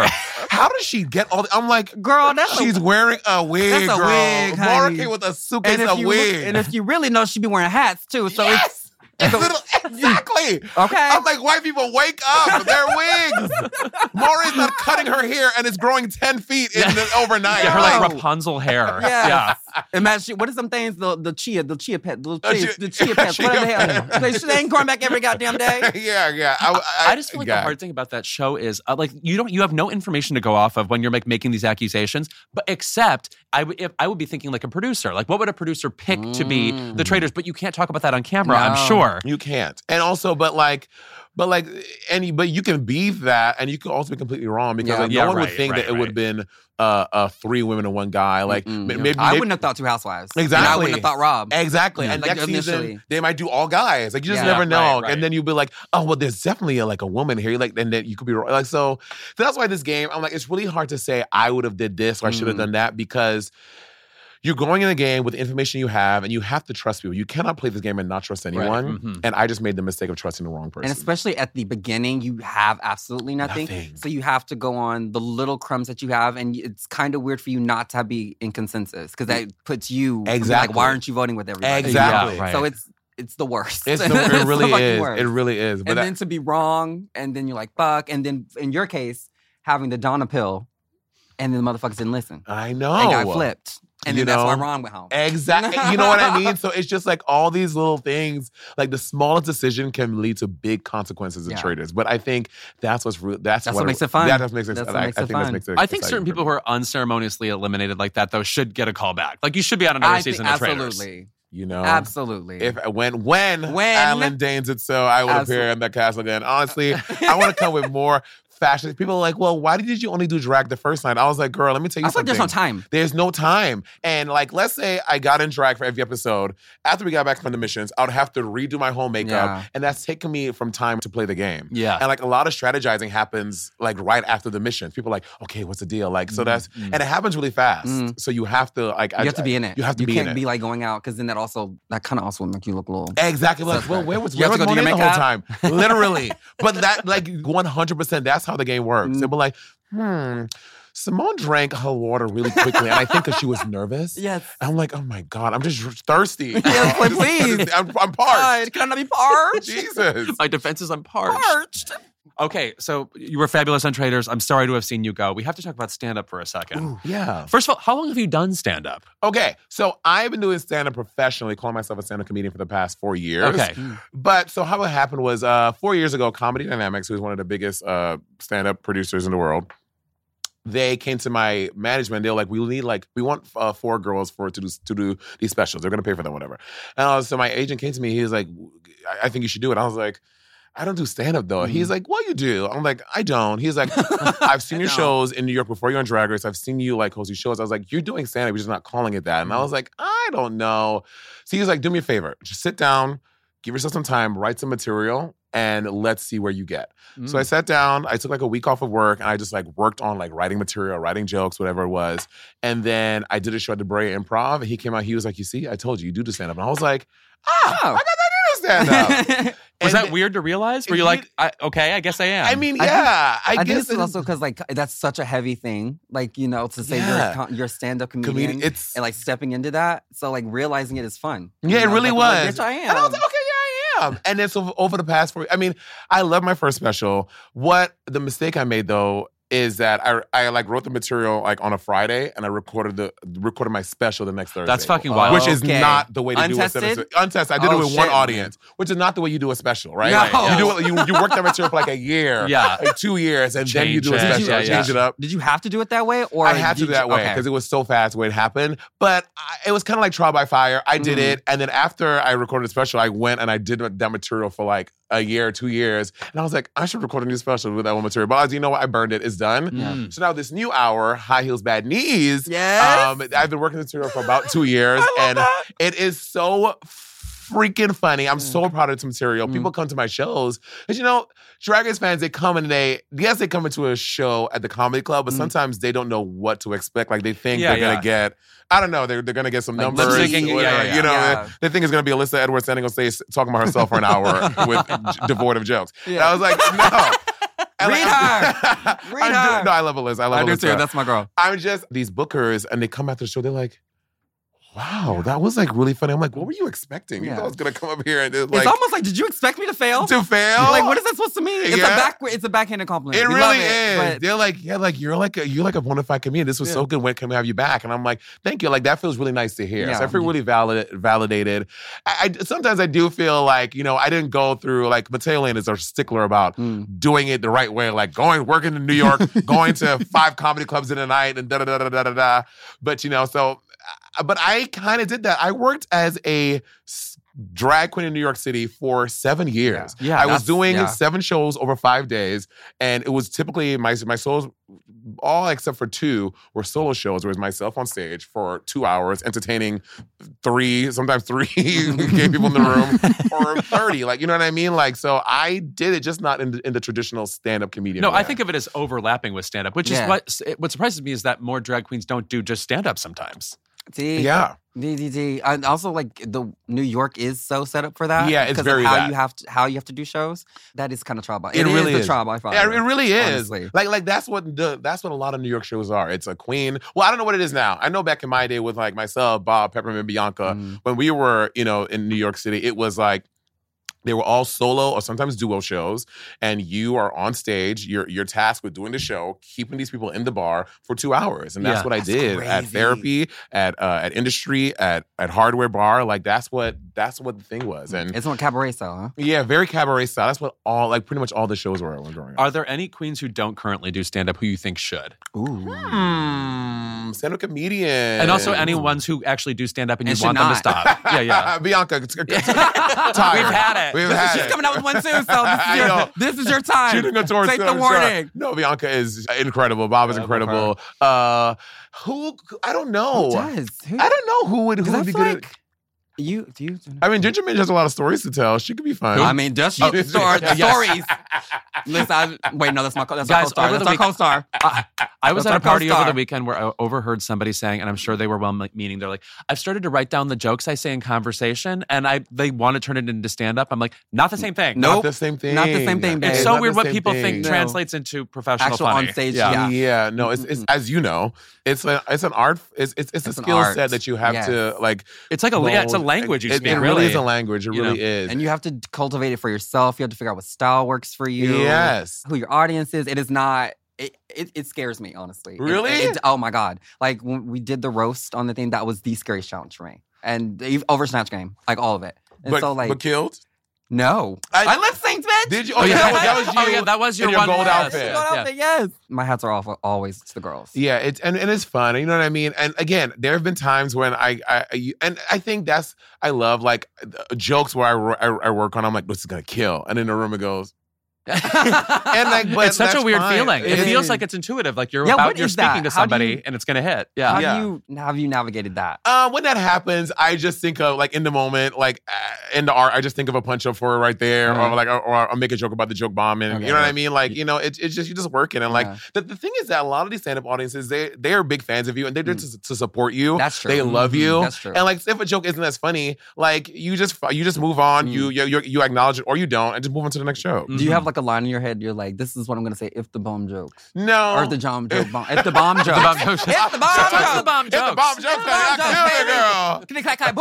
how does she get all the, I'm like, girl, that's she's a, wearing a wig, that's a girl. wig, Maura honey. came with a suitcase and if of you wig. Look, and if you really know, she'd be wearing hats too. So yes. it's It's little, exactly. Okay. I'm like, white people, wake up. They're wigs. Maura's not cutting her hair and it's growing ten feet in the, overnight. Yeah, her like, like Rapunzel hair. Yes. Yeah. Imagine what are some things the the chia the chia pet the Uh, chia, chia- the chia pets chia whatever the hell pet. they, they ain't growing back every goddamn day. yeah, yeah. I, I, I just feel like yeah. the hard thing about that show is uh, like you don't you have no information to go off of when you're like making these accusations, but except I would if I would be thinking like a producer, like what would a producer pick to be the traitors? But you can't talk about that on camera, I'm No. sure. You can't. And also, but like, but like, any, but you can beef that, and you can also be completely wrong because Yeah. like, no Yeah, one would right, think right, that it right. would have been uh, uh, three women and one guy. Like, Mm-mm. m- maybe I maybe- wouldn't have thought two housewives. Exactly. And I wouldn't have thought Rob. Exactly. Yeah. And Like, next initially. season, they might do all guys. Like, you just Yeah. never know. Right, right. And then you'll be like, oh, well, there's definitely a, like a woman here. Like, and then you could be wrong. Like, so, so that's why this game, I'm like, it's really hard to say I would have did this or I should have Mm. done that because you're going in the game with the information you have and you have to trust people. You cannot play this game and not trust anyone. Mhm. And I just made the mistake of trusting the wrong person. And especially at the beginning, you have absolutely nothing. Nothing. So you have to go on the little crumbs that you have. And it's kind of weird for you not to be in consensus because that puts you Exactly. like, why aren't you voting with everybody? Exactly. Yeah, right. So it's it's the worst. It's the, it It's the really fucking is. worst. It really is. But and that- then to be wrong, and then you're like, fuck. And then in your case, having the Donna pill, and then the motherfuckers didn't listen. I know. And got flipped. And You then that's why know? Ron went home. Exactly. You know what I mean? So it's just like all these little things, like the smallest decision can lead to big consequences and Yeah. traitors. But I think that's what's real. That's, That's what makes it fun. That just makes it. That's what I, makes I it think that fun. makes it. I think exciting certain for people me. who are unceremoniously eliminated like that, though, should get a call back. Like, you should be on another I think season of Traitors. absolutely. You know, Absolutely. If when when When- Alan deigns it, so I will appear Absolutely. in that castle again. Honestly, I want to come with more fashion. People are like, well, why did you only do drag the first night? I was like, girl, let me tell you I feel like something. there's no time. There's no time. And like, let's say I got in drag for every episode. After we got back from the missions, I would have to redo my whole makeup. Yeah. And that's taking me from time to play the game. Yeah. And like a lot of strategizing happens like right after the missions. People are like, okay, what's the deal? Like, so that's, and it happens really fast. Mm. So you have to like, You have to be in it. You have to you be can't in it. be like going out because then that also that kind of also will make you look a little. Exactly. Like, Suspect. well, where was, You where have was to go do Monet your the whole time? makeup? Literally. But that, like, one hundred percent, that's how the game works. Mm. They'll be like, hmm, Simone drank her water really quickly. And I think because she was nervous. Yes. I'm like, oh my God, I'm just thirsty. Yes, like, please. I'm, I'm parched. God, can I not be parched? Jesus. My defense is I'm parched. Parched. Okay, so you were fabulous on Traitors. I'm sorry to have seen you go. We have to talk about stand-up for a second. Yeah. First of all, how long have you done stand-up? Okay, so I've been doing stand-up professionally, calling myself a stand-up comedian for the past four years. Okay. But so how it happened was uh, four years ago, Comedy Dynamics, who is one of the biggest uh, stand-up producers in the world, they came to my management. They were like, "We need like we want uh, four girls for to do to do these specials. They're gonna pay for them, whatever." And I was, so my agent came to me. He was like, "I, I think you should do it." I was like, "I don't do stand up though." Mm-hmm. He's like, "Well, you do." I'm like, "I don't." He's like, "I've seen your don't. shows in New York before you're on Drag Race. I've seen you like host these shows." I was like, "You're doing stand up. You're just not calling it that." And Mm-hmm. I was like, "I don't know." So he was like, "Do me a favor. Just sit down, give yourself some time, write some material, and let's see where you get." Mm. So I sat down, I took like a week off of work, and I just like worked on like writing material, writing jokes, whatever it was. And then I did a show at the Brea Improv, and he came out, he was like, "You see, I told you, you do the stand-up." And I was like, ah, Oh. I got that in a stand-up. Was And that weird to realize? Were you It- like, I, okay, I guess I am? I mean, I yeah, I, I think guess this is it- also because like that's such a heavy thing, like you know, to say Yeah. you're a con- you're a stand-up comedian, Comedian, it's- and like stepping into that. So like realizing it is fun. Yeah, You it know, really like, like, was. Bitch, I am. And I was like, okay, yeah, I am. And then so over the past four, I mean, I love my first special. What the mistake I made though is that I I like wrote the material like on a Friday and I recorded the recorded my special the next Thursday. That's fucking wild. Which is Okay. not the way to Untested? do a special. Untested. I did Oh, it with one shit, audience, which is not the way you do a special, right? No. Like, you do it, you you work that material for like a year, Yeah. like two years, and then you Change do a it. special, Yeah, yeah. change it up. Did you have to do it that way, or I had to did do that you- way okay. because it was so fast the way it happened. But I, it was kind of like trial by fire. I did Mhm. it, and then after I recorded the special, I went and I did that material for like a year, two years, and I was like, I should record a new special with that one material. But I was, you know what? I burned it. It's done. Mm. So now this new hour, High Heels, Bad Knees. Yes. Um, I've been working this material for about two years, and it is so freaking funny. I'm so proud of this material. Mm. People come to my shows. Because, you know, Drag Race fans, they come and they, yes, they come into a show at the comedy club, but Mm. sometimes they don't know what to expect. Like, they think Yeah, they're yeah. going to get, I don't know, they're, they're going to get some Like numbers. lip syncing, or, yeah, yeah, You know, yeah. They, they think it's going to be Alyssa Edwards standing on stage talking about herself for an hour with j- devoid of jokes. And I was like, no. And Read like, her. Read I'm her. doing- no, I love Alyssa. I love I do Alyssa. too. That's my girl. I'm just these bookers, and they come after the show. They're like, "Wow, that was like really funny." I'm like, "What were you expecting? You Yeah. thought I was gonna come up here and just, like It's almost like, did you expect me to fail? to fail? Like, what is that supposed to mean? It's Yeah. a back. It's a backhanded compliment. It We really love is. but- They're like, yeah, like you're like a, you're like a bona fide comedian. This was Yeah. so good. When can we have you back? And I'm like, thank you. Like that feels really nice to hear. Yeah. So I feel really valid, validated. I, I sometimes I do feel like you know I didn't go through like Mateo Lane is a stickler about Mm. doing it the right way, like going working in New York, going to five comedy clubs in a night, and da da da da da da da. But you know, so but I kind of did that. I worked as a s- drag queen in New York City for seven years. Yeah. Yeah, I was that's- doing yeah. seven shows over five days, and it was typically my my solos, all except for two, were solo shows. Where it was myself on stage for two hours, entertaining three, sometimes three gay people in the room, or thirty. Like you know what I mean? Like so, I did it just not in the, in the traditional stand up comedian. No, way. I think of it as overlapping with stand up, which Yeah. is what what surprises me is that more drag queens don't do just stand up sometimes. D, yeah. D, D, D. And also, like the New York is so set up for that. Yeah, it's because very of how that. you have to how you have to do shows. That is kind of trouble. It really the is. trouble. I find Yeah, it really is. honestly. Like, like that's what the that's what a lot of New York shows are. It's a queen. Well, I don't know what it is now. I know back in my day with like myself, Bob, Peppermint, Bianca, Mm. when we were, you know, in New York City, it was like they were all solo or sometimes duo shows, and you are on stage. You're you're tasked with doing the show, keeping these people in the bar for two hours, and that's Yeah. what I That's did at crazy. therapy, at uh, at industry, at at hardware bar. Like that's what that's what the thing was, and It's on cabaret style, huh? yeah, very cabaret style. That's what all like pretty much all the shows were when growing up. Are there any queens who don't currently do stand up who you think should? Ooh. Hmm, stand-up comedian. And also any ones who actually do stand up and you And want should them to not. stop. Yeah, yeah. Bianca, it's, it's, We've had it. We've This is- had she's it. coming out with one too, so this I is your, know. this is your time. Shooting a towards Take the sure. warning. No, Bianca is incredible. Bob is I love incredible. Uh, who? I don't know. Who does? Who, I don't know who would who Because I would be feel good. like at, you do you. I mean, Ginger Minj has a lot of stories to tell. She could be fun. I mean, does she? Oh, Stor- yes. Stories. Listen, I, wait, no, that's my co- that's Guys, our over co-star. the That's our week- co-star. I, I was That's at a our party over co-star. the weekend where I overheard somebody saying, and I'm sure they were well meaning, they're like, I've started to write down the jokes I say in conversation, and I they want to turn it into stand up. I'm like, not the same thing. Nope. Not the same thing. Not the same thing, babe. It's It's so not weird the what same people thing. think No. translates into professional Actual funny. on stage, Yeah. yeah. Yeah, no, it's, it's as you know, it's a, it's an art, it's it's, it's, It's a an skill art. set that you have Yes. to like. It's like a yeah, it's a mold. language you It, speak. it really really is a language. It You really know. is. And you have to cultivate it for yourself. You have to figure out what style works for you. Yes. Who your audience is. It is not. It, it, it scares me, honestly. It- Really? it- oh my God. Like when we did the roast on the thing, that was the scariest challenge for me. And even over Snatch Game, like all of it. And but, so like, but killed. no. I- I, lip synced, bitch. Did you? Oh yeah, that was, that was you. Oh, yeah, that was your in your one gold yes, outfit. yes, Go yeah. out there, yes. My hats are off always to the girls. Yeah, it's and, and it's fun. You know what I mean? And again, there have been times when I, I, I and I think that's I love like uh, jokes where I, ro- I I work on. I'm like, this is gonna kill, and in the room it goes. and like, but it's such a that's weird fine. feeling. It, It feels is. like it's intuitive. Like you're Yeah, about what you're is speaking that? to How do somebody you- and it's gonna hit. How Yeah. do Yeah. you how have you navigated that? Um, when that happens, I just think of like in the moment, like uh, in the art, I just think of a punch up for it right there, Uh-huh. or like, or, or I'll make a joke about the joke bomb, and Okay. you know what I mean. Like, you know, it's it's just you just working, and like Yeah. the, the thing is that a lot of these stand up audiences, they they are big fans of you, and they're there to, to support you. That's true. They love Mhm. you. That's true. And like, if a joke isn't as funny, like you just you just move on, Mm. you, you you you acknowledge it, or you don't, and just move on to the next show. Do you have like a line in your head? You're like, this is what I'm gonna say if the bomb jokes. No, Or if the bomb joke bomb. If the bomb jokes. bomb jokes. If the bomb What's jokes. the bomb If the jokes? bomb jokes, If the bomb I jokes, kill baby. the girl. Click, clack, clack,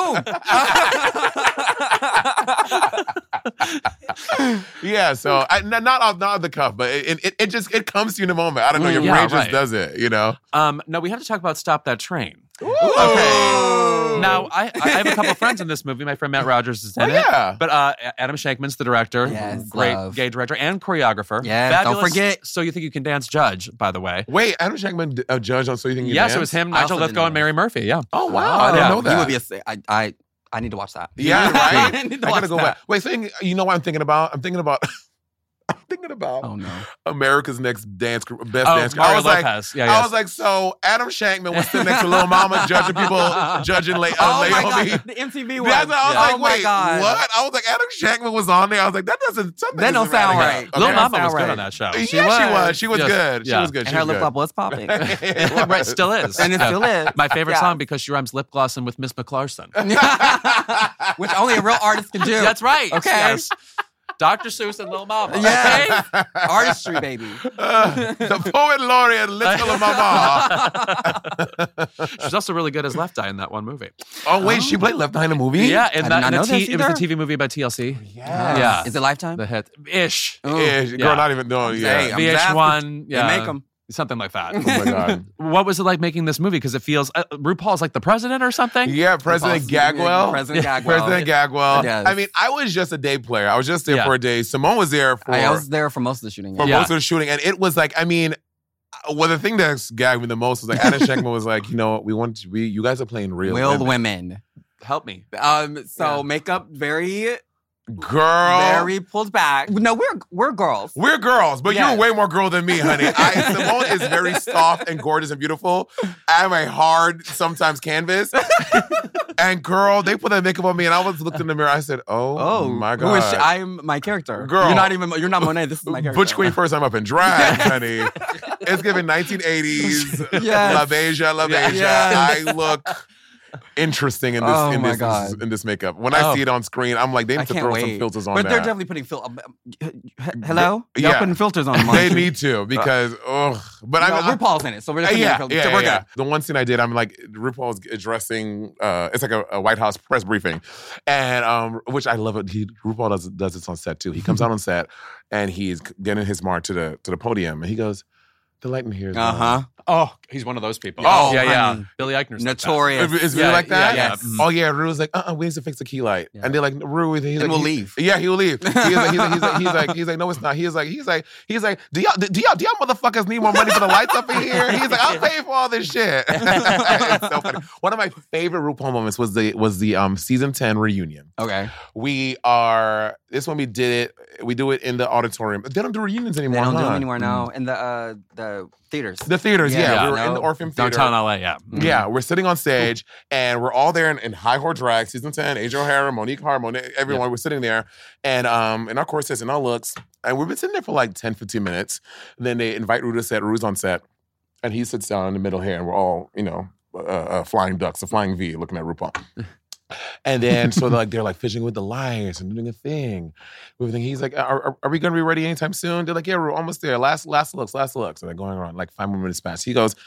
boom. Yeah, so I, n- not off not off the cuff, but it, it it just it comes to you in a moment. I don't know, your Mm, yeah, brain just right. does it, you know. Um, no, we have to talk about Stop That Train. Okay. Now, I, I have a couple friends in this movie. My friend Matt Rogers is in Oh, it. yeah. But uh, Adam Shankman's the director. Yes, Great love. gay director and choreographer. Yes, don't Fabulous. forget. So You Think You Can Dance judge, by the way. Wait, Adam Shankman uh, judged on So You Think You Yes, Dance? it was him, I Nigel also didn't Lithgow, and know. Mary Murphy. Yeah. Oh wow, Wow. I didn't Yeah. know that. He would be a. I I I need to watch that. Yeah, right. I need to I watch gotta go that. back. Wait, so you know what I'm thinking about? I'm thinking about. I'm thinking about Oh no. America's Next Dance Crew, Best Oh, Dance Crew. Mario I was like, Lopez. Yeah, I yes. was like, so Adam Shankman was sitting next to Lil Mama judging people, judging La- uh, Oh my Naomi. god, the M T V one. That's what I was Yeah. like, Oh my wait, God. what? I was like, Adam Shankman was on there. I was like, that doesn't. Something That don't doesn't sound matter. right. Okay. Lil That Mama sound was good right. on that show. Yeah, She she was. was. She was Yes. good. She Yeah. was good. And She her was lip good. gloss was popping. It was. Right, still is. And it Yeah. still is. My favorite Yeah. song because she rhymes lip glossing with Miss McClarson. Which only a real artist can do. That's right. Okay. Yes. Doctor Seuss and Lil Mama. Yes. Okay? Artistry, baby. Uh, the poet laureate, Little Mama. She's also really good as Left Eye in that one movie. Oh, wait, she played Left Eye in a movie? Yeah, I and did that, not and know the T, this it was the either. T V movie by T L C. Yes. Yeah. Is it Lifetime? The hit. Ish. Oh. Yeah, girl, Yeah. not even knowing. Yeah. Hey, I'm V H one. They Yeah. make 'em. Something like that. Oh my God. What was it like making this movie? Because it feels uh, RuPaul's like the president or something. Yeah, President Gagwell. President Gagwell. President Gagwell. Yes. I mean, I was just a day player. I was just there Yeah. for a day. Simone was there for, I was there for most of the shooting. for Yeah. most of the shooting. And it was like, I mean, well, the thing that gagged me the most was like, Anna Schenkman was like, you know, we want to, we, you guys are playing real Real women. women. Help me. Um. So Yeah. makeup very, Girl. very pulled back. No, we're we're girls. We're girls, but Yes. you're way more girl than me, honey. I, Simone is very soft and gorgeous and beautiful. I'm a hard, sometimes canvas. And girl, they put that makeup on me, and I was looked in the mirror. I said, "Oh, Oh my who is she? God, I'm my character. Girl. You're not even. You're not Monet. This is my character. Butch Queen first time up in drag, honey. It's giving nineteen eighties. Yes. La Beja, La Yeah. Beja. Yes. I look interesting in this Oh in my this God. in this makeup. When I Oh. see it on screen, I'm like, they I need to can't throw wait. some filters on but that. they're definitely putting fil- um, h- Hello. Y'all Yeah. putting filters on. They Monty. need to because ugh. But no, I mean, I- RuPaul's in it, so we're Uh, just putting yeah, filters. yeah, so we're yeah. good. The one scene I did, I'm like, RuPaul's addressing. Uh, it's like a, a White House press briefing, and um, which I love it. He RuPaul does does this on set too. He comes out on set, and he's getting his mark to the to the podium, and he goes, "The lighting here is Uh huh. Oh, he's one of those people. Oh, yeah, yeah. honey. Billy Eichner's like that. Notorious. Is, is it really Yeah, like that? yeah, yeah. Yes. Mhm. Oh yeah, Rue's like, uh, uh we need to fix the key light, Yeah. and they're like, Rue, he's And like, we'll he- leave. Yeah, he'll leave. He's like, he's like, he's like, he's like, he's like, no, it's not. He's like, he's like, he's like, do y'all, do y'all, do y'all motherfuckers need more money for the lights up in here? He's like, I'll pay for all this shit. It's so funny. One of my favorite RuPaul moments was the was the um season ten reunion. Okay. We are this one we did it. We do it in the auditorium. They don't do reunions They anymore. don't do huh? them anymore now in the uh, the theaters. The theaters, yeah. Yeah. We were No. in the Orpheum Theater. Downtown L A, yeah. Mhm. Yeah, we're sitting on stage and we're all there in, in high whore drag, season ten, Asia O'Hara, Monique Hart, Monet, everyone, we're sitting there and um in our corsets and our looks. And we've been sitting there for like ten, fifteen minutes. And then they invite Rue to set. Rue's on set. And he sits down in the middle here and we're all, you know, uh, uh, flying ducks, a flying V looking at RuPaul. And then so they're like they're like fishing with the lights and doing a thing. Everything. He's like, are, are, are we gonna be ready anytime soon? They're like, yeah, we're almost there. Last last looks, last looks. And they're going around like five more minutes past. He goes,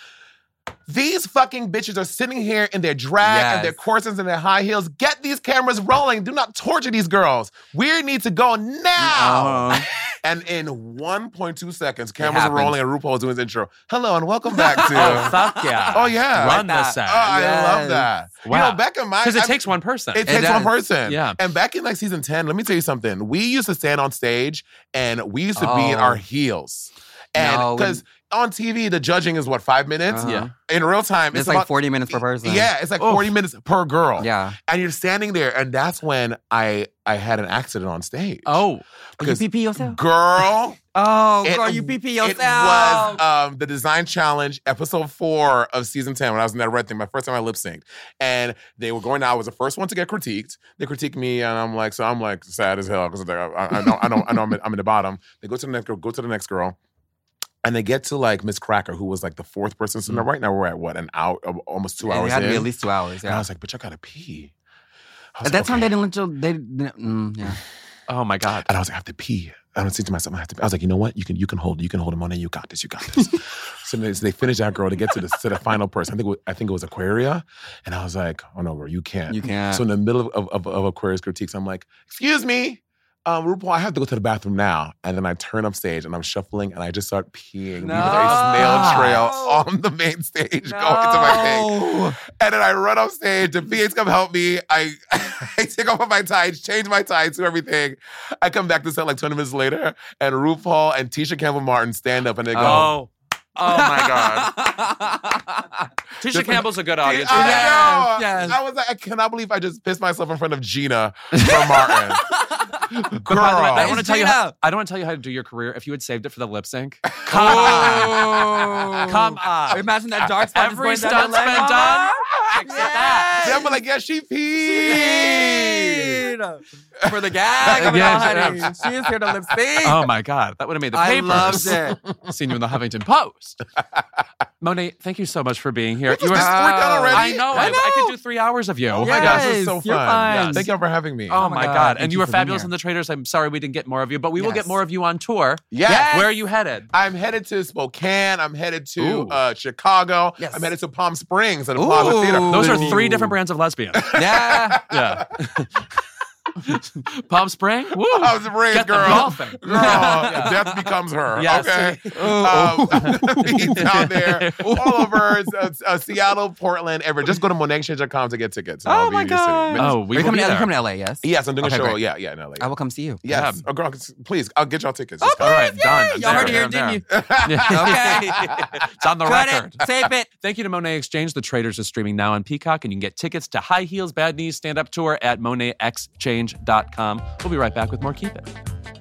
these fucking bitches are sitting here in their drag and their Yes. corsets and their high heels. Get these cameras rolling. Do not torture these girls. We need to go now. Uh-huh. And in one point two seconds, cameras are happened. rolling and RuPaul is doing his intro. Hello and welcome back to. Oh, fuck yeah. Oh, yeah. Run Like the that. set. Oh, I Yes. love that. Wow. You know, back in my Because it I- takes one person. it takes one does. person. Yeah. And back in like season ten, let me tell you something. We used to stand on stage and we used to be in Oh. our heels. And No, because on T V, the judging is what, five minutes? Uh-huh. Yeah. In real time, It's, it's, like about, forty minutes per person. Yeah, it's like Oof. forty minutes per girl. Yeah. And you're standing there, and that's when I I had an accident on stage. Oh. You Because pee pee yourself? girl, Oh, it- girl, you pee pee it yourself. was um, the Design Challenge, episode four of season ten, when I was in that red thing, my first time I lip synced. And they were going out. I was the first one to get critiqued. They critiqued me, and I'm like, so I'm like sad as hell because I, I, I know, I know, I know I'm, in, I'm in the bottom. They go to the next girl, go to the next girl. And they get to like Miss Cracker, who was like the fourth person. So now right now we're at what, an hour, almost two Yeah, hours it had to in. be at least two hours. And I Yeah. was like, bitch, I gotta pee. I was At like, that time, okay. they didn't let you. They didn't. Mm, yeah. Oh my God. And I was like, I have to pee. I don't say to myself, I have to pee. I was like, you know what? You can you can hold it. You can hold it, Monet. You got this. You got this. So they, so they finished that girl to get to the to the final person. I think it was, I think it was Aquaria. And I was like, oh no, girl, you can't. You can't. So in the middle of, of, of Aquaria's critiques, I'm like, excuse me. Um, RuPaul, I have to go to the bathroom now. And then I turn up stage and I'm shuffling and I just start peeing. No. Leaving a snail trail on the main stage going to my thing. And then I run off stage. The V As come help me. I, I take off my tights, change my tights, do everything. I come back to set like twenty minutes later, and RuPaul and Tisha Campbell Martin stand up and they go, Oh. Oh my God. God. Tisha Campbell's a good audience. I for that. know. Yes. I was like, I cannot believe I just pissed myself in front of Gina from Martin. But Girl. by the way, I don't want to It's tell you. Gina. How, I don't want to tell you how to do your career. If you had saved it for the lip sync, come on, come on. Imagine that dark spot. Every just going down stunt's your leg. been done. Except that. Then I'm like, yeah, she peed. For the gag. I mean, Yes, honey. yes. She is here to lip sync. Oh my God, that would have made the I papers. loved it. Seen you in the Huffington Post. Monet, thank you so much for being here. You were, we're done already. I know. I, I know. I could do three hours of you. Oh my gosh, this is so Yes, you're fun. fun. Yes. Thank y'all for having me. Oh, Oh my my God. God. And Thank you you were for being fabulous here. in the Traders. I'm sorry we didn't get more of you, but we will Yes. get more of you on tour. Yes. Yes. Where are you headed? I'm headed to Spokane. I'm headed to Ooh. uh, Chicago. Yes. I'm headed to Palm Springs at the Plaza Ooh. Theater. Those are Ooh. three different brands of lesbian. Yeah. Yeah. Palm Spring? Woo. Palm Springs, Get the girl. golfing. Girl, death becomes her. Yes. Okay. Um, I'm gonna be down there, all over uh, uh, Seattle, Portland, ever. Just go to Monet Exchange dot com to get tickets. and Oh I'll be my in your city. God. But- Oh, we Are you will coming, be to, are you there. coming to L A, yes? Yes, I'm doing Okay, a show. great. Yeah, yeah, in L A. I will come see you. Yes. Yeah. Oh, girl, please, I'll get y'all tickets. Okay. Just come. All right, done. I'm Y'all there, heard it here, I'm didn't there. you? Okay. It's on the Cut record. it. Tape it. Thank you to Monet Exchange. The Traders is streaming now on Peacock, and you can get tickets to High Heels Bad Knees stand-up tour at monet exchange dot com. We'll be right back with more Keep It.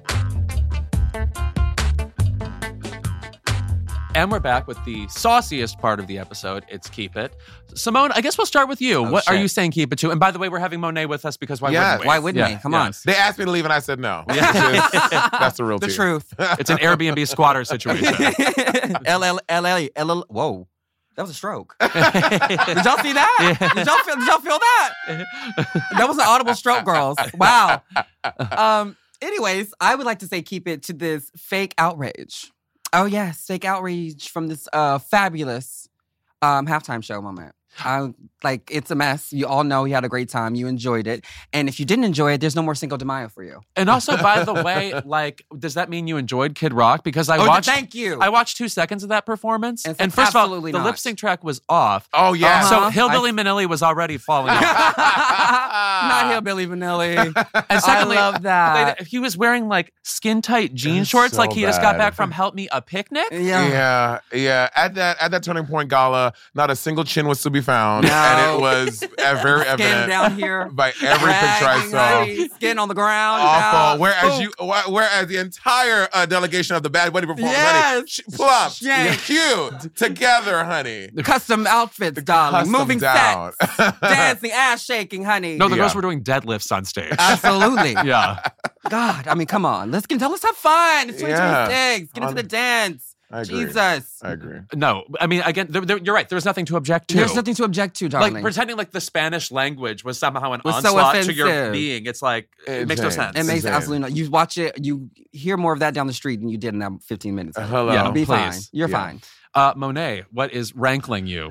And we're back with the sauciest part of the episode. It's Keep It. Simone, I guess we'll start with you. Oh, what are shit. you saying Keep It to? And by the way, we're having Monet with us because why Yes. wouldn't we? Why wouldn't Yeah, we? Come yeah. on. They asked me to leave, and I said no. Yeah. It's just- that's the real The tea. truth. It's an Airbnb squatter situation. L L L L L. Whoa. That was a stroke. Did y'all see that? Yeah. Did y'all feel, did y'all feel that? That was an audible stroke, girls. Wow. Um, anyways, I would like to say keep it to this fake outrage. Oh, yes, fake outrage from this uh, fabulous um, halftime show moment. I, like, it's a mess. You all know you had a great time. You enjoyed it. And if you didn't enjoy it, there's no more Cinco de Mayo for you. And also, by the way, like, does that mean you enjoyed Kid Rock? Because I Oh, watched thank you. I watched two seconds of that performance. And And, so first of all, absolutely the not. lip sync track was off. Oh, yeah. So Uh-huh. Hillbilly Manili was already falling off. Not Hillbilly Vanilli. And secondly, I love that. they- he was wearing like skin tight jean It's shorts, so like he just got bad. back from Help Me a Picnic. Yeah. Yeah, yeah. At that at that Turning Point gala, not a single chin was to be found, No. and it was uh, very Skin evident down here. by every picture I Dragging, saw. honey, skin on the ground. Awful. Ah, Whereas spook. you, wh- whereas the entire uh, delegation of the Bad Bunny performance, honey, Yes. sh- plump, Shank. cute, together, honey. Custom outfits, darling. Custom Moving down. sets. Dancing, ass shaking, honey. No, the Yeah. girls were doing deadlifts on stage. Absolutely. Yeah. God, I mean, come on. Let's get let's have fun. It's twenty twenty-six. Get into On- the dance. I agree. Jesus. I agree. No, I mean, again, there, there, you're right. There was nothing to object to. There's nothing to object to, darling. like pretending like the Spanish language was somehow an Was so onslaught to your offensive. being. It's like it makes no Insane. sense. it makes Insane. absolutely no. You watch it, you hear more of that down the street than you did in that fifteen minutes. Uh, hello. Yeah, You'll be please. fine. You're Yeah. fine. Uh, Monet, what is rankling you?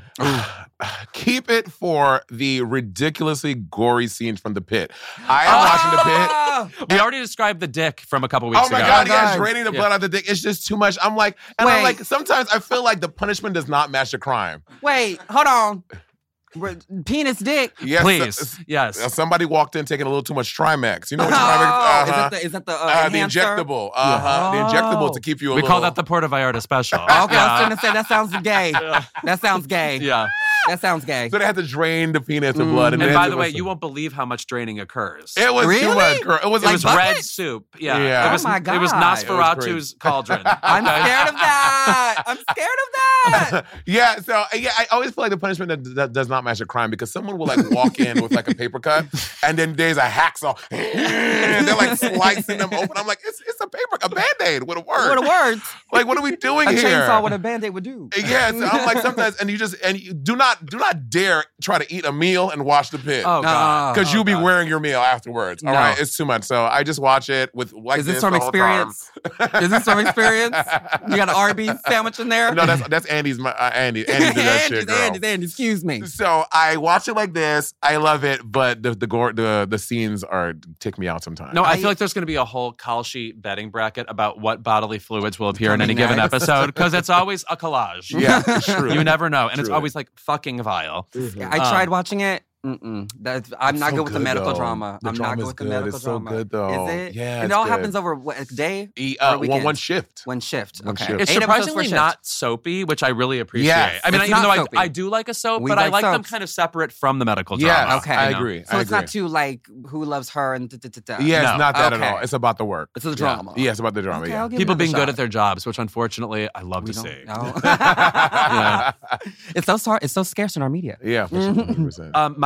Keep it for the ridiculously gory scenes from the pit. I am watching the pit. Ah! We already described the dick from a couple weeks Oh my ago. God, Oh, yeah, God. draining the Yeah. blood out the dick. It's just too much. I'm like, and I'm Wait. like, sometimes I feel like the punishment does not match the crime. Wait, hold on. We're- Penis dick. Yes, Please. uh, Yes. uh, somebody walked in taking a little too much Trimax. You know what Oh, Trimax? is Uh-huh. that the, is that the uh, Uh, the enhancer? injectable. Uh-huh. The injectable Oh. to keep you a We little... call that the Puerto Vallarta special. Okay, I was yeah. going to say that sounds gay. That sounds gay. Yeah. That sounds gay. So they had to drain the penis with blood. And, And then by it the way, was- you won't believe how much draining occurs. It was too Really? much, girl. It was It like was bucket? red soup. Yeah. Yeah. It was, Oh my It was God. Nosferatu's cauldron. I'm Okay? scared of that. I'm scared of that. Yeah, so yeah, I always feel like the punishment that, that does not match a crime because someone will like walk in with like a paper cut, and then there's a hacksaw, and they're like slicing them open. I'm like, it's it's a paper, a band-aid with a word. What are words? Like, what are we doing A here? chainsaw with a band-aid would do. Yeah, so I'm like sometimes, and you just and you do not do not dare try to eat a meal and wash the pit. Oh, God. Because Oh, you'll be God. wearing your meal afterwards. All No. right, it's too much. So I just watch it with like Is this this from the whole time. experience? Is this from experience? You got an Arby's sandwich in there? No, that's that's Andy's. My, uh, Andy, Andy did that Andy's, shit, girl. Andy's, Andy's, excuse me. So I watch it like this. I love it, but the the gore, the the scenes are take me out sometimes. No, I, I- feel like there's going to be a whole call sheet betting bracket about what bodily fluids will appear in any Coming given next. episode because it's always a collage. yeah, it's true. You never know. And it's Truly. always like fucking vile. I Um, tried watching it. Mm-mm. That's, I'm not so good with the good, medical though. drama. The I'm not drama's good with the good. medical It's so drama. good, though. Is it? Yeah, It it's all good. happens over what, a day? E- Or a uh, one, weekend? one shift. One shift. One Okay. shift. It's Eight episodes per surprisingly shift. not soapy, which I really appreciate. Yes. I mean, It's even not though I, soapy. I do like a soap, We but I like like them soaps. kind of separate from the medical Yes, drama. Okay. I you know? agree. So I it's agree. not too like who loves her and da, da, da, da. Yeah, No. it's not that Okay. at all. It's about the work. It's the Yeah. drama. Yeah, it's about the drama. Okay, yeah. I'll give it People another being good shot. at their jobs, which unfortunately I love We to don't see. know. It's so hard. It's so scarce in our media. Yeah, for sure. one hundred percent. Um, my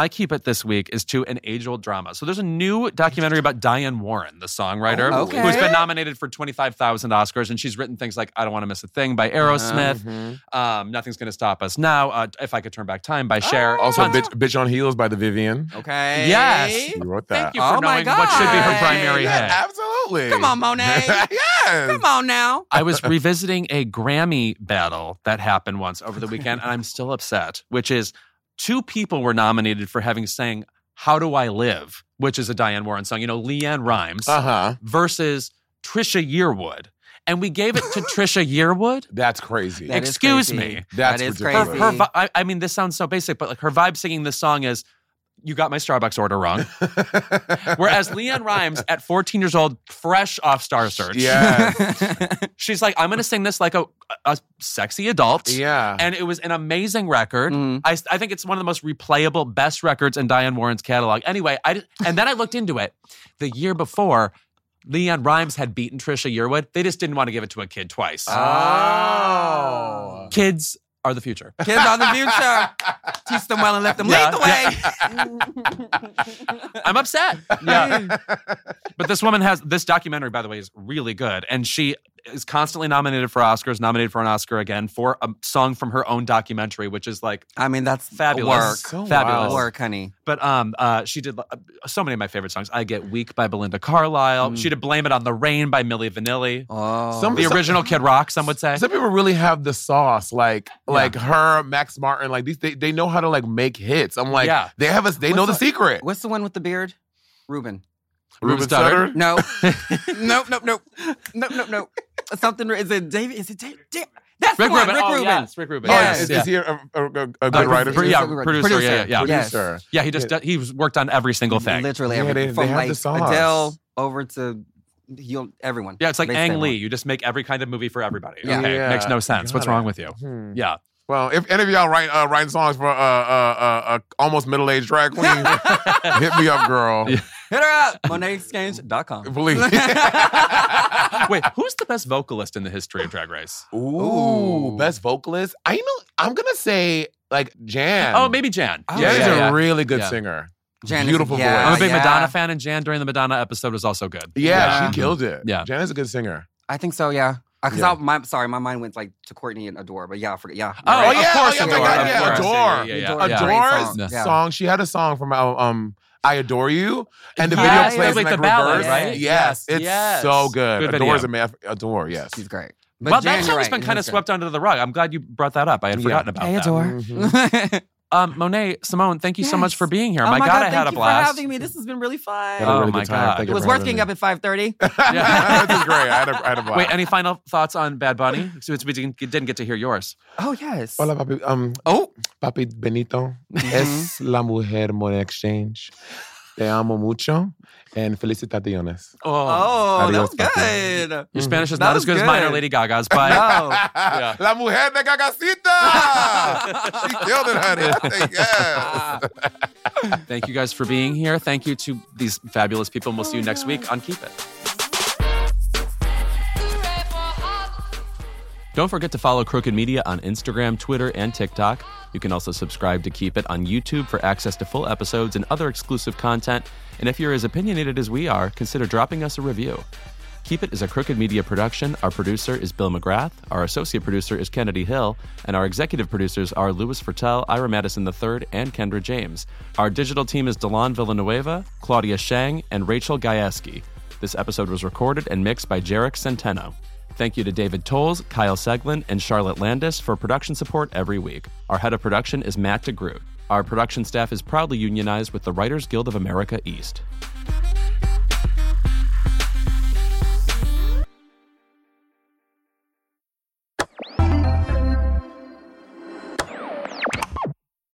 my keep it this week is to an age-old drama. So there's a new documentary about Diane Warren, the songwriter, Oh, okay. who's been nominated for twenty-five thousand Oscars, and she's written things like I Don't Want to Miss a Thing by Aerosmith, Mhm. um, Nothing's Gonna Stop Us Now, uh, If I Could Turn Back Time by Cher. Also, Tons- bitch, bitch on Heels by the Vivian. Okay. Yes. You wrote that. Thank you Oh for my knowing what should be her God. primary Yeah, hit. absolutely. Come on, Monet. Yes. Come on now. I was revisiting a Grammy battle that happened once over the weekend, and I'm still upset, which is two people were nominated for having sang How Do I Live, which is a Diane Warren song, you know, Leanne Rimes, Uh-huh. versus Trisha Yearwood. And we gave it to Trisha Yearwood. That's crazy. That is Excuse crazy. me. That's that is ridiculous. crazy. Her, vi- I, I mean, this sounds so basic, but like her vibe singing this song is, you got my Starbucks order wrong. Whereas Leanne Rimes, at fourteen years old, fresh off Star Search, Yeah. she's like, I'm going to sing this like a, a sexy adult. Yeah. And it was an amazing record. Mhm. I, I think it's one of the most replayable, best records in Diane Warren's catalog. Anyway, I and then I looked into it. The year before, Leanne Rimes had beaten Trisha Yearwood. They just didn't want to give it to a kid twice. Oh. Kids are the future. Kids are the future. Teach them well and let them Yeah, lead the way. I'm upset. Yeah. But this woman has, this documentary, by the way, is really good. And she is constantly nominated for Oscars, nominated for an Oscar again for a song from her own documentary, which is like I mean, that's fabulous. work. So Fabulous. wild. Work, honey. But um, uh, she did uh, so many of my favorite songs. I Get Weak by Belinda Carlisle. She did Blame It on the Rain by Milli Vanilli. Oh. Some- The original Kid Rock, some would say. Some people really have the sauce, like like her, Max Martin, like these. They, they know how to like make hits. I'm like, Yeah. they have us. They know the What's the- secret. What's the one with the beard? Ruben. Ruben Studdard? No. nope, nope, nope. Nope, nope, nope. Something, is it David? Is it David? Da- That's Rick the one, Rubin. Rick oh, Rubin. yes, Rick Rubin. Oh, Yes. is, yeah. is he a, a, a, a good Uh, writer? pro- yeah, Producer. producer. Yeah, yeah, yeah. Yes. Producer. Yeah, he just he's worked on every single thing. Literally Yeah, everything. they- From they have like the sauce. Adele over to he'll, everyone. Yeah, it's like Basically Ang everyone. Lee. You just make every kind of movie for everybody. Yeah. Okay, Yeah. makes no sense. Got What's it. wrong with you? Hmm. Yeah. Well, if any of y'all write, uh, writing songs for uh, uh, uh, uh, almost middle-aged drag queen, hit me up, girl. Yeah. Hit her up. Monet Exchange dot com. Please. Wait, who's the best vocalist in the history of Drag Race? Ooh, Ooh. best vocalist. I know. I'm gonna say like Jan. Oh, maybe Jan. Oh, Jan yeah, is yeah, a yeah. really good Yeah. singer. Jan is- Beautiful yeah, I'm a voice. big yeah. Madonna fan, and Jan during the Madonna episode was also good. Yeah, Yeah. she killed it. Yeah. Jan is a good singer. I think so, yeah. Because Yeah. my sorry, my mind went like to Courtney and Adore, but yeah, I forget. Yeah. Oh, Right. of yeah, course, oh, yeah, Adore. my God, of yeah, course. Adore. Yeah, yeah, yeah, Adore. yeah. Adore's Great song. Yeah. song. She had a song from uh, um I Adore You, and the Yes, video yes, plays like in like the ballad, reverse. right? Yes, Yes, it's yes. so good. Good Adore's video. a man. Adore, yes. She's great. But Well, Jan, that you're song has right. been kind of That's swept under the rug. I'm glad you brought that up. I had Yeah. forgotten about Hey, that. Adore. Mhm. Um, Monet, Simone, thank you so much Yes. for being here. Oh my God, I thank had a you blast. for having me. This has been really fun. Had a Oh really my good time. God. Thank It you was for worth having getting me. up at five thirty. Yeah. This is great. I had a, I had a blast. Wait, any final thoughts on Bad Bunny? Since we didn't, didn't get to hear yours. Oh, yes. Hola, papi. Um, Oh. papi Benito es la mujer Money Exchange. Te amo mucho and felicitaciones. Oh, that Adios, was papi. good. Your Spanish is That not was as good, as good. mine or Lady Gaga's, but No. Yeah. La mujer de Gagacita. She killed it, honey. Yes. thank you guys for being here. Thank you to these fabulous people, and we'll see you next week on Keep It. Don't forget to follow Crooked Media on Instagram, Twitter, and TikTok. You can also subscribe to Keep It on YouTube for access to full episodes and other exclusive content. And if you're as opinionated as we are, consider dropping us a review. Keep It is a Crooked Media production. Our producer is Bill McGrath. Our associate producer is Kennedy Hill. And our executive producers are Louis Fertel, Ira Madison the third, and Kendra James. Our digital team is Delon Villanueva, Claudia Shang, and Rachel Gajewski. This episode was recorded and mixed by Jarek Centeno. Thank you to David Tolles, Kyle Seglin, and Charlotte Landis for production support every week. Our head of production is Matt DeGroot. Our production staff is proudly unionized with the Writers Guild of America East.